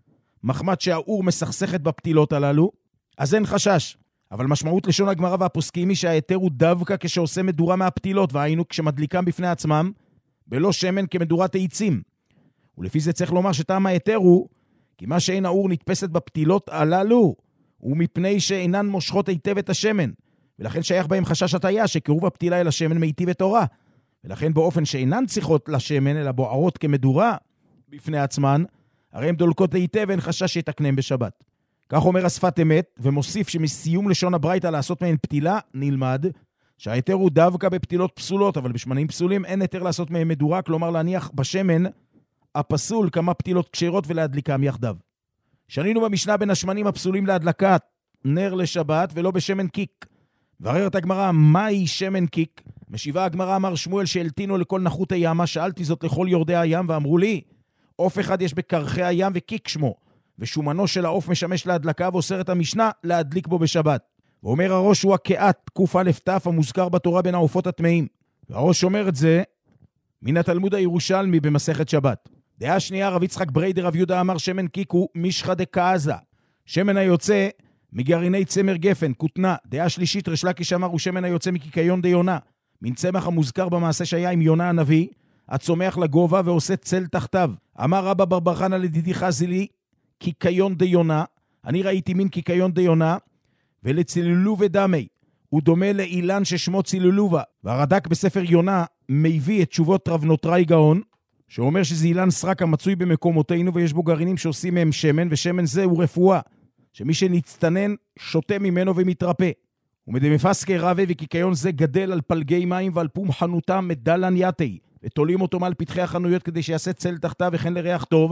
מחמת שהאור מסכסכת בפתילות הללו, אז אין חשש. אבל משמעות לשון הגמרא והפוסקים היא שהיתר הוא דווקא כשעושה מדורה מהפתילות, והיינו כשמדליקם בפני עצמם, בלא שמן כמדורת העצים. ולפי זה צריך לומר שטעם היתר הוא, כי מה שאין האור נתפסת בפתילות הללו, הוא מפני שאינן מושכות היטב את השמן, ולכן שייך בהם חשש הטיה שקירוב הפתילה אל השמן מיטיב את אורה, ולכן באופן שאינן צריכות לשמן אלא בוערות כמדורה בפני עצמן, הרי הן דולקות היטב ואין חשש שיתקנם בשבת. כך אומר השפת אמת, ומוסיף שמסיום לשון הברייתא לעשות מהן פתילה, נלמד שההיתר הוא דווקא בפתילות פסולות, אבל בשמנים פסולים אין היתר לעשות מהן מדורה, כלומר להניח בשמן הפסול כמה פתילות כשרות ולהדליקם יחדיו. שנינו במשנה בין השמנים הפסולים להדלקת נר לשבת ולא בשמן קיק. בררת הגמרא, מהי שמן קיק? משיבה הגמרא, אמר שמואל שהלתינו לכל נחות הימה, שאלתי זאת לכל יורדי הים, ואמרו לי, עוף אחד יש בקרחי הים וקיק שמו, ושומנו של העוף משמש להדלקה, ואוסר את המשנה להדליק בו בשבת. ואומר הראש הוא הקעת קוף א' ת' המוזכר בתורה בין העופות הטמאים. והראש אומר את זה מן התלמוד הירושלמי במסכת שבת. דעה שנייה, רב יצחק בריידר רב יהודה אמר שמן קיק הוא מישחא דקאזה, שמן היוצא מגרעיני צמר גפן, כותנה. דעה שלישית, ריש לקיש אמר הוא שמן היוצא מקיקיון דיונה, מן צמח המוזכר במעשה שהיה עם יונה הנביא, הצומח לגובה ועושה צל תחתיו. אמר רבא בר בר חנא לדידי חזילי, קיקיון דיונה, אני ראיתי מין קיקיון דיונה, ולצילולובה דמי, הוא דומה לאילן ששמו צילולובה, והרד"ק בספר יונה מביא את תשובות רב נוטראי גאון, שאומר שזה אילן סרק המצוי במקומותינו, ויש בו גרעינים שעושים מהם שמן, ושמן זה הוא רפואה, שמי שנצטנן שותה ממנו ומתרפא. ומדמפסקי רבה וקיקיון זה גדל על פלגי מים ועל פום חנותם מדלן יתי, ותולים אותו מעל פתחי החנויות כדי שיעשה צל תחתיו וכן לריח טוב,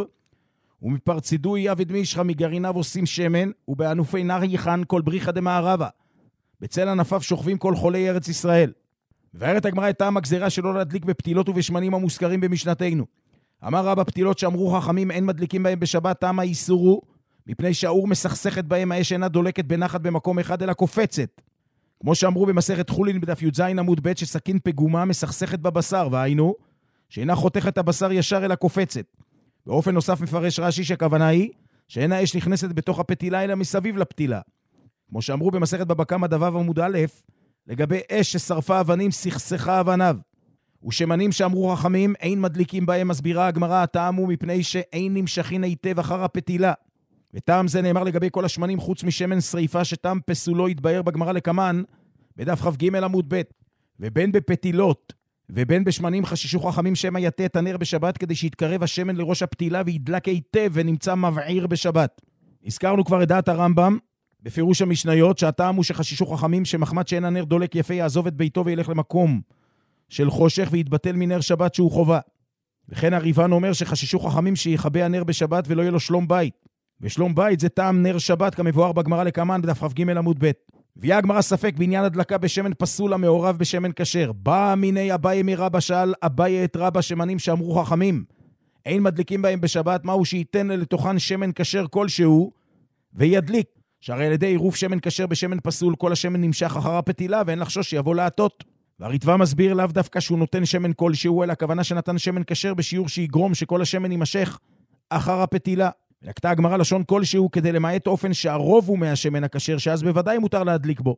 ומפרצידוי עבד מישחה מגרעיניו עושים שמן, ובענופי נר יחן כל בריחה דמערבה. בצל ענפיו שוכבים כל חולי ארץ ישראל. ובארת הגמרא את טעם הגזירה שלא להדליק בפתילות ובשמנים המוזכרים במשנתנו. אמר רבא פתילות שאמרו חכמים אין מדליקים בהם בשבת, טעם האיסורו, מפני שהאור מסכסכת בהם, האש אינה דולקת בנחת במקום אחד אלא קופצת. כמו שאמרו במסכת חולין בדף י"ז עמוד ב' שסכין פגומה מסכסכת בבשר, והיינו שאינה חותכת הבשר ישר אלא קופצת. באופן נוסף מפרש רש"י שהכוונה היא שאין האש נכנסת בתוך הפתילה אלא מסביב לפתילה. כמו שאמרו במסכת בבא קמא דף עמוד א' לגבי אש ששרפה אבנים סכסכה אבניו. ושמנים שאמרו חכמים אין מדליקים בהם, מסבירה הגמרא הטעם הוא מפני שאין נמשכין היטב אחר הפתילה. וטעם זה נאמר לגבי כל השמנים חוץ משמן שריפה שטעם פסולו יתבהר בגמרא לקמן בדף כ"ג עמוד ב'. ובין בפתילות ובין בשמנים חששו חכמים שמא יטה את הנר בשבת כדי שיתקרב השמן לראש הפתילה וידלק היטב ונמצא מבעיר בשבת. הזכרנו כבר את דעת הרמב"ם בפירוש המשניות שהטעם הוא שחששו חכמים שמחמת שאין הנר דולק יפה יעזוב את ביתו וילך למקום של חושך ויתבטל מנר שבת שהוא חובה. וכן הריבן אומר שחששו חכמים שיחבא הנר בשבת ולא יהיה לו שלום בית. ושלום בית זה טעם נר שבת כמבואר בגמרא לקמן בדף כ"ג עמוד ב'. ויהיה הגמרא ספק בעניין הדלקה בשמן פסול המעורב בשמן כשר. בא מיני אביי מרבא שאל אביי את רבא שמנים שאמרו חכמים אין מדליקים בהם בשבת, מהו שייתן לתוכן שמן כשר כלשהו וידליק, שהרי על ידי עירוב שמן כשר בשמן פסול כל השמן נמשך אחר הפתילה ואין לחשוש שיבוא להטות. והריטב"א מסביר לאו דווקא שהוא נותן שמן כלשהו, אלא הכוונה שנתן שמן כשר בשיעור שיגרום שכל השמן יימשך אחר הפתילה. ולקטה הגמרא לשון כלשהו כדי למעט אופן שהרוב הוא מהשמן הכשר, שאז בוודאי מותר להדליק בו.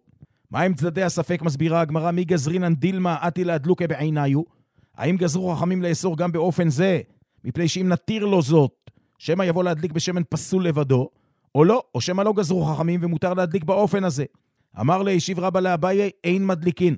מה עם צדדי הספק? מסבירה הגמרא, מי גזרינן דילמה עתי להדלוקה בעיניו? האם גזרו חכמים לאסור גם באופן זה, מפני שאם נתיר לו זאת, שמא יבוא להדליק בשמן פסול לבדו, או לא, או שמא לא גזרו חכמים ומותר להדליק באופן הזה. אמר להשיב רבא לאביי, אין מדליקין.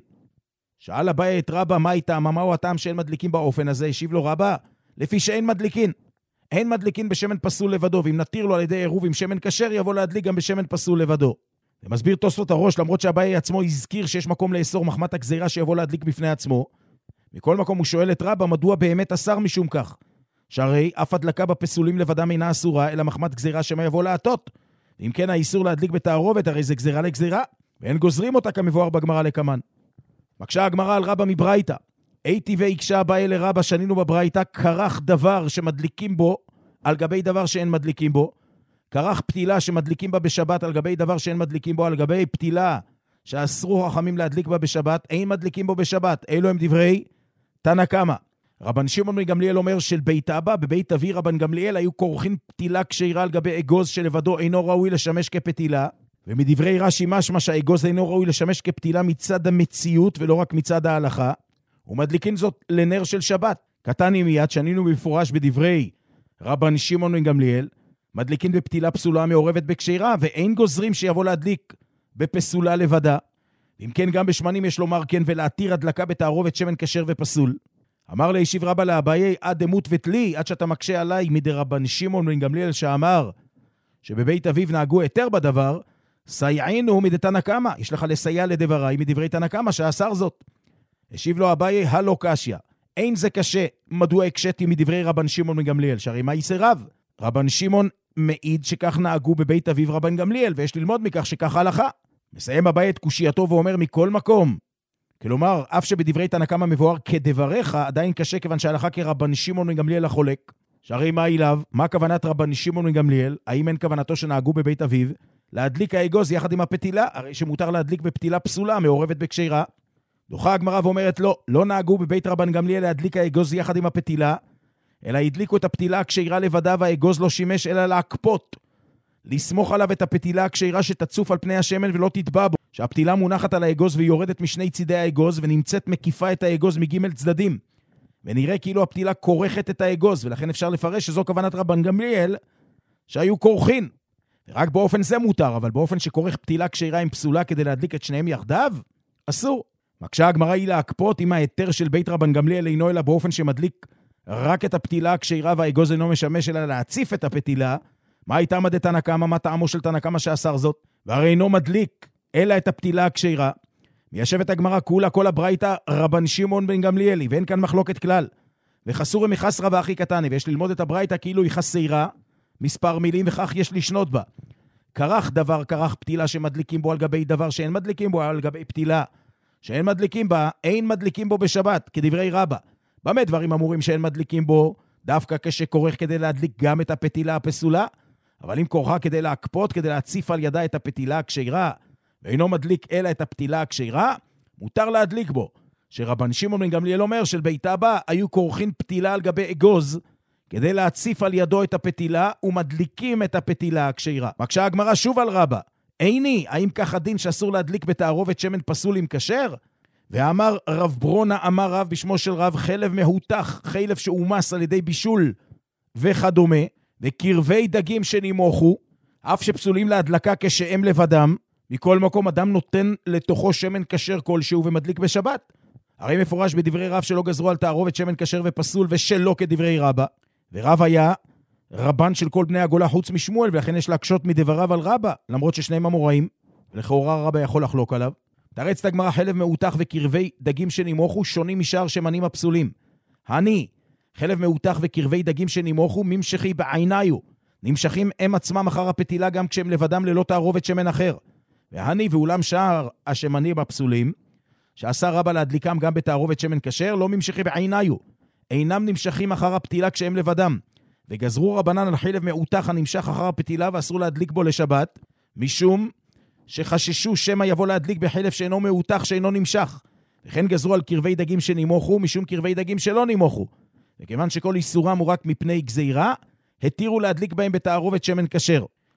שאל אביי את רבא, מה איתם? מהו הטעם שאין מדליקים באופן הזה? השיב לו רבא, לפי שאין מדליקין. אין מדליקין בשמן פסול לבדו, ואם נתיר לו על ידי עירוב עם שמן כשר, יבוא להדליק גם בשמן פסול לבדו. ומסביר תוספות הראש, למרות שאביי עצמו הזכיר שיש מקום לאסור מחמת הגזירה שיבוא להדליק בפני עצמו. מכל מקום הוא שואל את רבא, מדוע באמת אסר משום כך? שהרי אף הדלקה בפסולים לבדם אינה אסורה, אלא מחמת גזירה שמה יבוא לעטות. ואם כן האיסור להדליק בתערובת, הרי זה גזירה לגזירה, ואין גוזרים אותה כמבואר בגמרא לקמן. מקשה הגמרא על רבא מברייתא. הייתי והקשה אביי לרבא, שנינו בברייתא, כרך דבר שמדליקים בו על גבי דבר שאין מדליקים בו, כרך פתילה שמדליקים בה בשבת על גבי דבר שאין מדליקים בו, על גבי פתילה שאסרו חכמים להדליק בה בשבת, אין מדליקים בו בשבת. אלו הם דברי תנא קמא. רבן שמעון בן גמליאל אומר של בית אבא, בבית אבי רבן גמליאל היו כורכים פתילה כשרה על גבי אגוז שלבדו אינו ראוי לשמש כפתילה, ומדברי רש"י משמע שהאגוז אינו ראוי לשמש כפתילה מצד המציאות ולא רק מצד ההלכה, ומדליקין זאת לנר של שבת. קטני מיד, שנינו במפורש בדברי רבן שמעון בן גמליאל, מדליקין בפתילה פסולה מעורבת בקשירה, ואין גוזרים שיבוא להדליק בפסולה לבדה. אם כן, גם בשמנים יש לומר כן ולהתיר הדלקה בתערובת שמן כשר ופסול. אמר להשיב רבא לאביי, עד דמות ותלי, עד שאתה מקשה עליי מדרבן שמעון בן גמליאל שאמר שבבית אביו נהגו יותר בדבר, סייענו מדתנא קמא, יש לך לסייע לדבריי מדברי תנא קמא שאסר זאת. השיב לו אביי, הלא קשיא, אין זה קשה, מדוע הקשיתי מדברי רבן שמעון בן גמליאל, שהרי מה יישא רב? רבן שמעון מעיד שכך נהגו בבית אביו רבן גמליאל, ויש ללמוד מכך שכך הלכה. מסיים אביי את קושייתו ואומר מכל מקום, כלומר, אף שבדברי תנא קמא מבואר כדבריך, עדיין קשה כיוון שהלכה כרבן שמעון בן גמליאל החולק. שהרי מה אליו? מה כוונת רבן שמעון בן גמליאל? האם אין כוונתו שנהגו בבית אביו להדליק האגוז יחד עם הפתילה? הרי שמותר להדליק בפתילה פסולה מעורבת בקשירה. דוחה הגמרא ואומרת לא נהגו בבית רבן גמליאל להדליק האגוז יחד עם הפתילה, אלא הדליקו את הפתילה הקשירה לבדה, והאגוז לא שימש אלא להקפות, לסמוך עליו את הפתילה הקשירה שתצוף על פני השמן ולא תטבע בו, שהפתילה מונחת על האגוז ויורדת משני צידי האגוז ונמצאת מקיפה את האגוז מג' צדדים, ונראה כאילו הפתילה כורכת את האגוז, ולכן אפשר לפרש שזו כוונת רבן גמליאל שהיו כורכים. רק באופן זה מותר, אבל באופן שכורך פתילה קשירה עם פסולה כדי להדליק את שניהם יחדיו, אסור. מקשה הגמרא היא להקפות אם ההיתר של בית רבן גמליאל אינו אלא באופן שמדליק רק את הפתילה הקשירה והאגוז אינו משמש אלא להציף את הפתילה. מה הייתה מדי תנא קמא? מה טעמו של תנא קמא שאסר זאת? והרי אינו מדליק אלא את הפתילה הקשירה. מיישבת הגמרא כולה כל הברייתא רבן שמעון בן גמליאלי, ואין כאן מחלוקת כלל. וחסורי מחסרא ואחי קטני, ויש ללמוד את הברייתא כאילו היא חסרה מספר מילים, וכך יש לשנות בה. כרך דבר, כרך פתילה שמדליקים בו על גבי דבר שאין מדליקים בו על גבי פתילה שאין מדליקים בה, אין מדליקים בו בשבת, כדברי רבא. במה דברים אמורים שאין מדליקים בו? דווקא כשכורך כדי להדליק גם את הפתילה הפסולה, אבל אם כורכה כדי להקפות, כדי להציף על ידה את הפתילה הקשירה, ואינו מדליק אלא את הפתילה הקשירה, מותר להדליק בו. שרבן שמעון בן גמליאל אומר של בית אבא היו כורכים פתילה על גבי אגוז, כדי להציף על ידו את הפתילה, ומדליקים את הפתילה הקשירה. מקשה הגמרא שוב על רבא, איני, האם כך הדין שאסור להדליק בתערובת שמן פסול עם כשר? ואמר רב ברונה, אמר רב בשמו של רב, חלב מהותך, חלב שאומס על ידי בישול וכדומה, וקרבי דגים שנימוכו, אף שפסולים להדלקה כשהם לבדם, מכל מקום אדם נותן לתוכו שמן כשר כלשהו ומדליק בשבת. הרי מפורש בדברי רב שלא גזרו על תערובת שמן כשר ופסול, ושלא כדברי רבא. ורב היה רבן של כל בני הגולה חוץ משמואל, ולכן יש להקשות מדבריו על רבא, למרות ששניהם אמוראים, ולכאורה רבא יכול לחלוק עליו. תרץ את הגמרא, חלב מהותך וקרבי דגים שנימוכו שונים משאר שמנים הפסולים. אני, חלב מהותך וקרבי דגים שנימוכו ממשכי בעיניו, נמשכים הם עצמם אחר הפתילה גם כשהם לבדם ללא תערובת שמן אחר. והני ואולם שאר השמנים הפסולים, שעשה רבא להדליקם גם בתערובת שמן כשר, לא ממשכי בעיניו, אינם נמשכים אחר הפתילה כשהם לבדם. וגזרו רבנן על חלב מהותך הנמשך אחר הפתילה ואסור להדליק בו לשבת, משום שחששו שמא יבוא להדליק בחלב שאינו מהותך שאינו נמשך. וכן גזרו על קרבי דגים שנימוכו משום קרבי דגים שלא נימוכו. וכיוון שכל איסורם הוא רק מפני גזירה, התירו להדליק בהם בתערובת שמן כשר.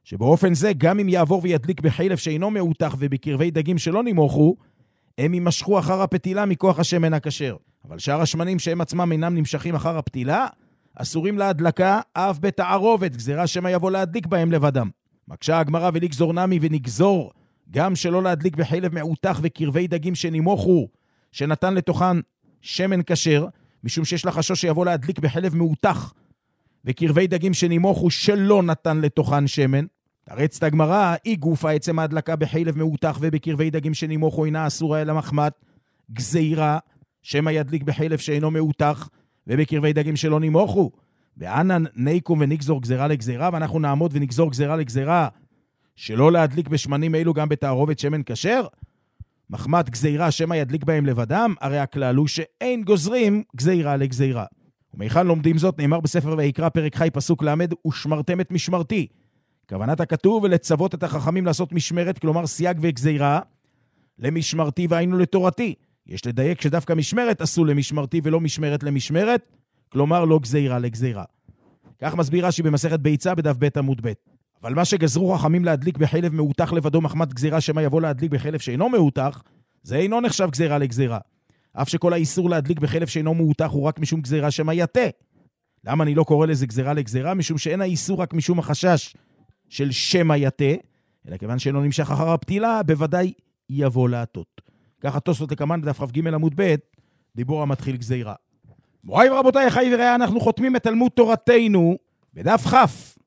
שבאופן זה גם אם יעבור וידליק בחילף שאינו מאותח ובקרבי דגים שלא נמוכו, הם יימשכו אחר הפתילה מכוח השמן הכשר. אבל שאר השמנים שהם עצמם אינם נמשכים אחר הפתילה, אסורים להדלקה אף בתערובת, גזירה שמא יבוא להדליק בהם לבדם. מקשה הגמרא ולגזור נמי ונגזור גם שלא להדליק בחילף מאותח וקרבי דגים שנמוכו, שנתן לתוכן שמן כשר, משום שיש לה חשוש שיבוא להדליק בחילף מאותח וקרבי דגים שנמוכו שלא נתן לתוכן שמן. תרצת הגמרא, אי גופה עצם ההדלקה בחילף מאותח ובקרבי דגים שנמוכו אינה אסורה אלא מחמת גזירה, שמא ידליק בחילף שאינו מאותח ובקרבי דגים שלא נמוכו. ואנן ניקום ונגזור גזירה לגזירה, ואנחנו נעמוד ונגזור גזירה לגזירה שלא להדליק בשמנים אלו גם בתערובת שמן כשר, מחמת גזירה שמא ידליק בהם לבדם, הרי הכלל הוא שאין גוזרים גזירה לגזירה. ומכאן לומדים זאת, נאמר בספר ויקרא פרק חי פסוק למד, ושמרתם את משמרתי. כוונת הכתוב ולצוות את החכמים לעשות משמרת, כלומר סייג וגזירה, למשמרתי והיינו לתורתי. יש לדייק שדווקא משמרת עשו למשמרתי ולא משמרת למשמרת, כלומר לא גזירה לגזירה. כך מסביר רש"י במסכת ביצה בדף ב' עמוד ב'. אבל מה שגזרו חכמים להדליק בחילף מאותח לבדו מחמת גזירה שמא יבוא להדליק בחילף שאינו מאותח, זה אינו נחשב גזירה לגזירה. אף שכל האיסור להדליק בחילף שאינו מאותח הוא רק משום גזירה שמא יתה. למה אני לא קורא לזה גזירה לגזירה? משום שאין האיסור רק משום החשש של שמא יתה, אלא כיוון שאינו נמשך אחר הפתילה, בוודאי יבוא להטות. ככה תוספות לקמן בדף כ"ג עמוד ב', דיבור המתחיל גזירה. מוריי ורבותיי, אחי ורעי, אנחנו חותמים את תלמוד תורתנו בדף כ'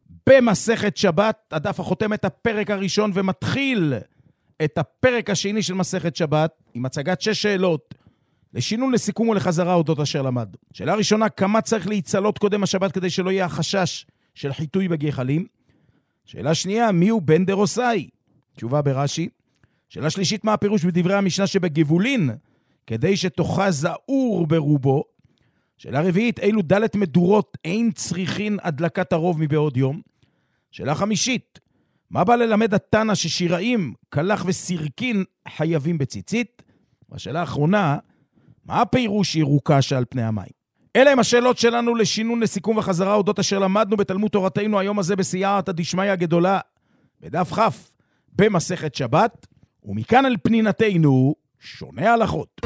במסכת שבת. הדף החותם את הפרק הראשון ומתחיל את הפרק השני של מסכת שבת עם הצגת 6 שאלות לשינון, לסיכום ולחזרה אודות אשר למד. שאלה ראשונה, כמה צריך להיצלות קודם השבת כדי שלא יהיה החשש של חיטוי בגחלים? שאלה שנייה, מי הוא בן דרוסאי? תשובה ברש"י. שאלה שלישית, מה הפירוש בדברי המשנה שבגבולין כדי שתוכה זעור ברובו? שאלה רביעית, אילו דלת מדורות אין צריכין הדלקת הרוב מבעוד יום? שאלה חמישית, מה בא ללמד התנא ששיראים, קלח וסירקין חייבים בציצית? והשאלה האחרונה, מה הפירוש ירוקה שעל פני המים? אלה הם השאלות שלנו לשינון, לסיכום וחזרה אודות אשר למדנו בתלמוד תורתנו היום הזה בסייעתא דשמיא הגדולה בדף כ' במסכת שבת, ומכאן על פנינתנו שונה הלכות.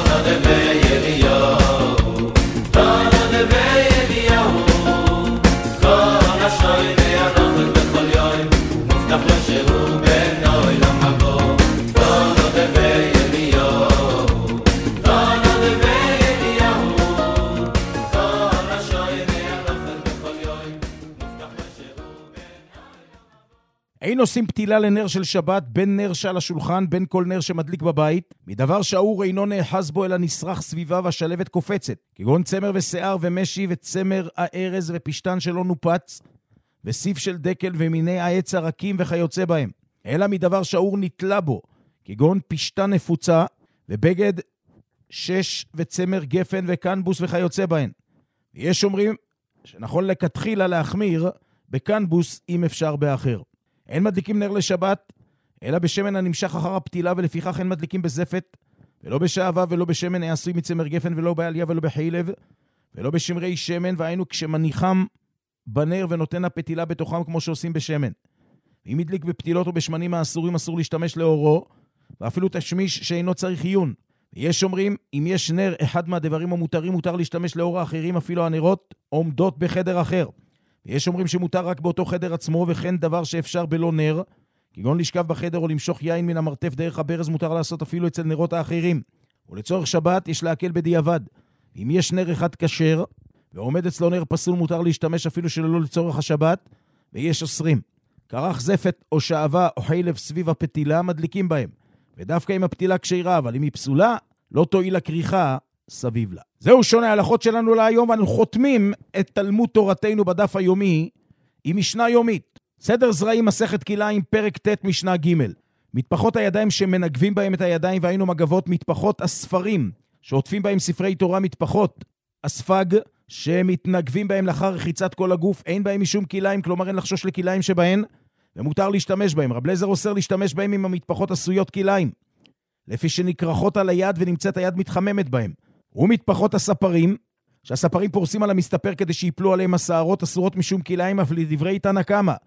אין עושים פתילה לנר של שבת, בין נר שעל השולחן, בין כל נר שמדליק בבית, מדבר שהאור אינו נאחז בו אלא נשרח סביבה והשלבת קופצת, כגון צמר ושיער ומשי וצמר הארז ופשטן שלא נופץ, וסיף של דקל ומיני העץ הרקים וכיוצא בהם, אלא מדבר שהאור נתלה בו, כגון פשטן נפוצה ובגד שש וצמר גפן וקנבוס וכיוצא בהן. ויש אומרים שנכון לכתחילה להחמיר בקנבוס אם אפשר באחר. אין מדליקים נר לשבת, אלא בשמן הנמשך אחר הפתילה, ולפיכך אין מדליקים בזפת, ולא בשעבה, ולא בשמן העשוי מצמר גפן, ולא בעליה, ולא בחילב, ולא בשמרי שמן, והיינו כשמניחם בנר ונותן הפתילה בתוכם כמו שעושים בשמן. אם מדליק בפתילות או בשמנים האסורים, אסור להשתמש לאורו, ואפילו תשמיש שאינו צריך עיון. ויש אומרים, אם יש נר אחד מהדברים המותרים, מותר להשתמש לאור האחרים, אפילו הנרות עומדות בחדר אחר. ויש אומרים שמותר רק באותו חדר עצמו, וכן דבר שאפשר בלא נר, כגון לשכב בחדר או למשוך יין מן המרתף דרך הברז, מותר לעשות אפילו אצל נרות האחרים. ולצורך שבת יש להקל בדיעבד. אם יש נר אחד כשר, ועומד אצלו נר פסול, מותר להשתמש אפילו שלא לצורך השבת, ויש אוסרים. קרח זפת או שעבה או חילב סביב הפתילה, מדליקים בהם. ודווקא אם הפתילה כשרה, אבל אם היא פסולה, לא תועיל הכריכה סביב לה. זהו שונה ההלכות שלנו להיום, ואנו חותמים את תלמוד תורתנו בדף היומי עם משנה יומית. סדר זרעים מסכת כלאיים פרק ט' משנה ג'. מטפחות הידיים שמנגבים בהם את הידיים, והיינו מגבות מטפחות הספרים שעוטפים בהם ספרי תורה, מטפחות הספג שמתנגבים בהם לאחר רחיצת כל הגוף, אין בהם משום כלאיים, כלומר אין לחשוש לכלאיים שבהן, ומותר להשתמש בהם. רב לזר אוסר להשתמש בהם עם המטפחות עשויות כלאיים, לפי שנקרחות על היד ונמצאת היד מתחממת בהם. ומטפחות הספרים, שהספרים פורסים על המסתפר כדי שיפלו עליהם השערות, אסורות משום כלאיים, אף לדברי תנא קמא,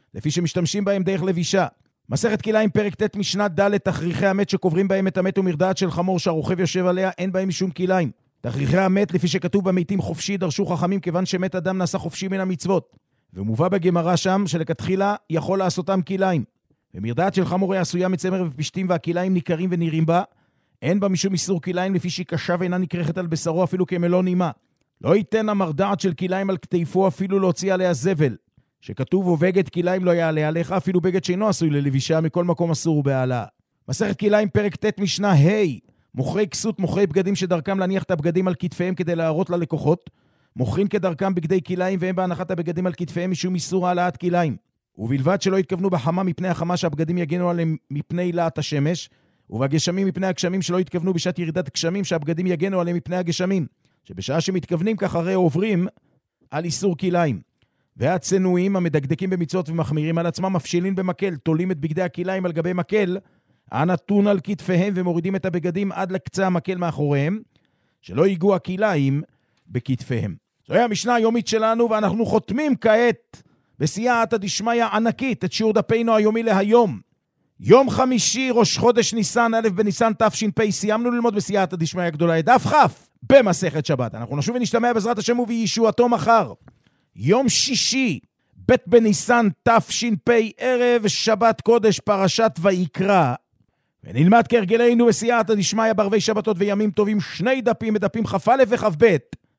לפי שמשתמשים בהם דרך לבישה. מסכת כליים פרק ט' משנה ד' תכריכי המת שקוברים בהם את המת ומרדעת של חמור שהרוכב יושב עליה, אין בהם משום כליים. תכריכי המת לפי שכתוב במתים חופשי דרשו חכמים כיוון שמת אדם נעשה חופשי מן המצוות. ומובא בגמרא שם שלכתחילה יכול לעשותם כליים. ומרדעת של חמור היא עשויה מצמר ופשתים והכליים ניכרים ונראים בה, אין בה משום איסור כליים לפי שהיא קשה ואינה נקרחת על בשרו אפילו כמלוא נימה. לא ייתן המרדעת של כליים על כתפו אפילו להוציא עליה זבל. שכתוב ובגד כליים לא יעלה עליך, אפילו בגד שאינו עשוי ללבישה, מכל מקום אסור בעלה. מסכת כליים פרק ט' משנה ה' מוכרי כסות, מוכרי בגדים שדרכם להניח את הבגדים על כתפיהם כדי להראות ללקוחות, מוכרים כדרכם בגדי כליים והם בהנחת הבגדים על כתפיהם משום איסור העלאת כליים. ובלבד שלא יתכוונו בחמה מפני החמה שהבגדים יגנו עליהם מפני לעת השמש, ובגשמים מפני הגשמים שלא יתכוונו בשעת ירידת גשמים שהבגדים יגנו עליהם מפני הגשמים, שבשעה שמתכוונים כך הרי עוברים על איסור כליים. והצנועים המדקדקים במצוות ומחמירים על עצמם מפשילים במקל, תולים את בגדי הכליים על גבי מקל, הנתון על כתפיהם ומורידים את הבגדים עד לקצה המקל מאחוריהם, שלא ייגעו הכליים בכתפיהם. זוהי המשנה היומית שלנו, ואנחנו חותמים כעת בסייעתא דשמיא ענקית את שיעור דפינו היומי להיום. יום חמישי ראש חודש ניסן, א' בניסן תש"פ, סיימנו ללמוד בסייעתא דשמיא הגדולה את דף כ' במסכת שבת. אנחנו נשוב ונשתמע בעזרת השם ובישועתו מחר. יום שישי, ב' בניסן תש"פ, ערב שבת קודש פרשת ויקרא. ונלמד כהרגלנו בסייעתא דשמיא בערבי שבתות וימים טובים שני דפים, דפים כ"א וכ"ב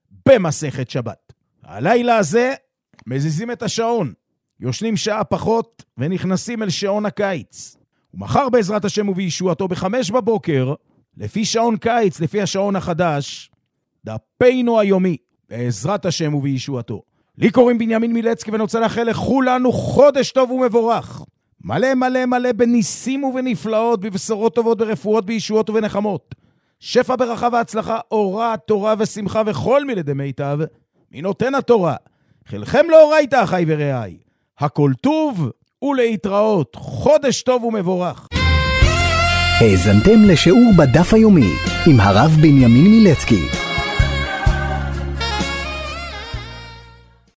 במסכת שבת. הלילה הזה מזיזים את השעון, יושנים שעה פחות ונכנסים אל שעון הקיץ. ומחר בעזרת השם ובישועתו ב5 בבוקר, לפי שעון קיץ, לפי השעון החדש, דפינו היומי, בעזרת השם ובישועתו. לי קוראים בנימין מילצקי ואני רוצה לאחל לכולנו חודש טוב ומבורך. מלא מלא מלא בניסים ובנפלאות, בבשורות טובות, ברפואות, בישועות ובנחמות. שפע ברכה והצלחה, אורה, תורה ושמחה וכל מילדי מיטב, מנותן התורה. חלכם לאורייתא אחי ורעי. הכל טוב ולהתראות. חודש טוב ומבורך. האזנתם לשיעור בדף היומי עם הרב בנימין מילצקי.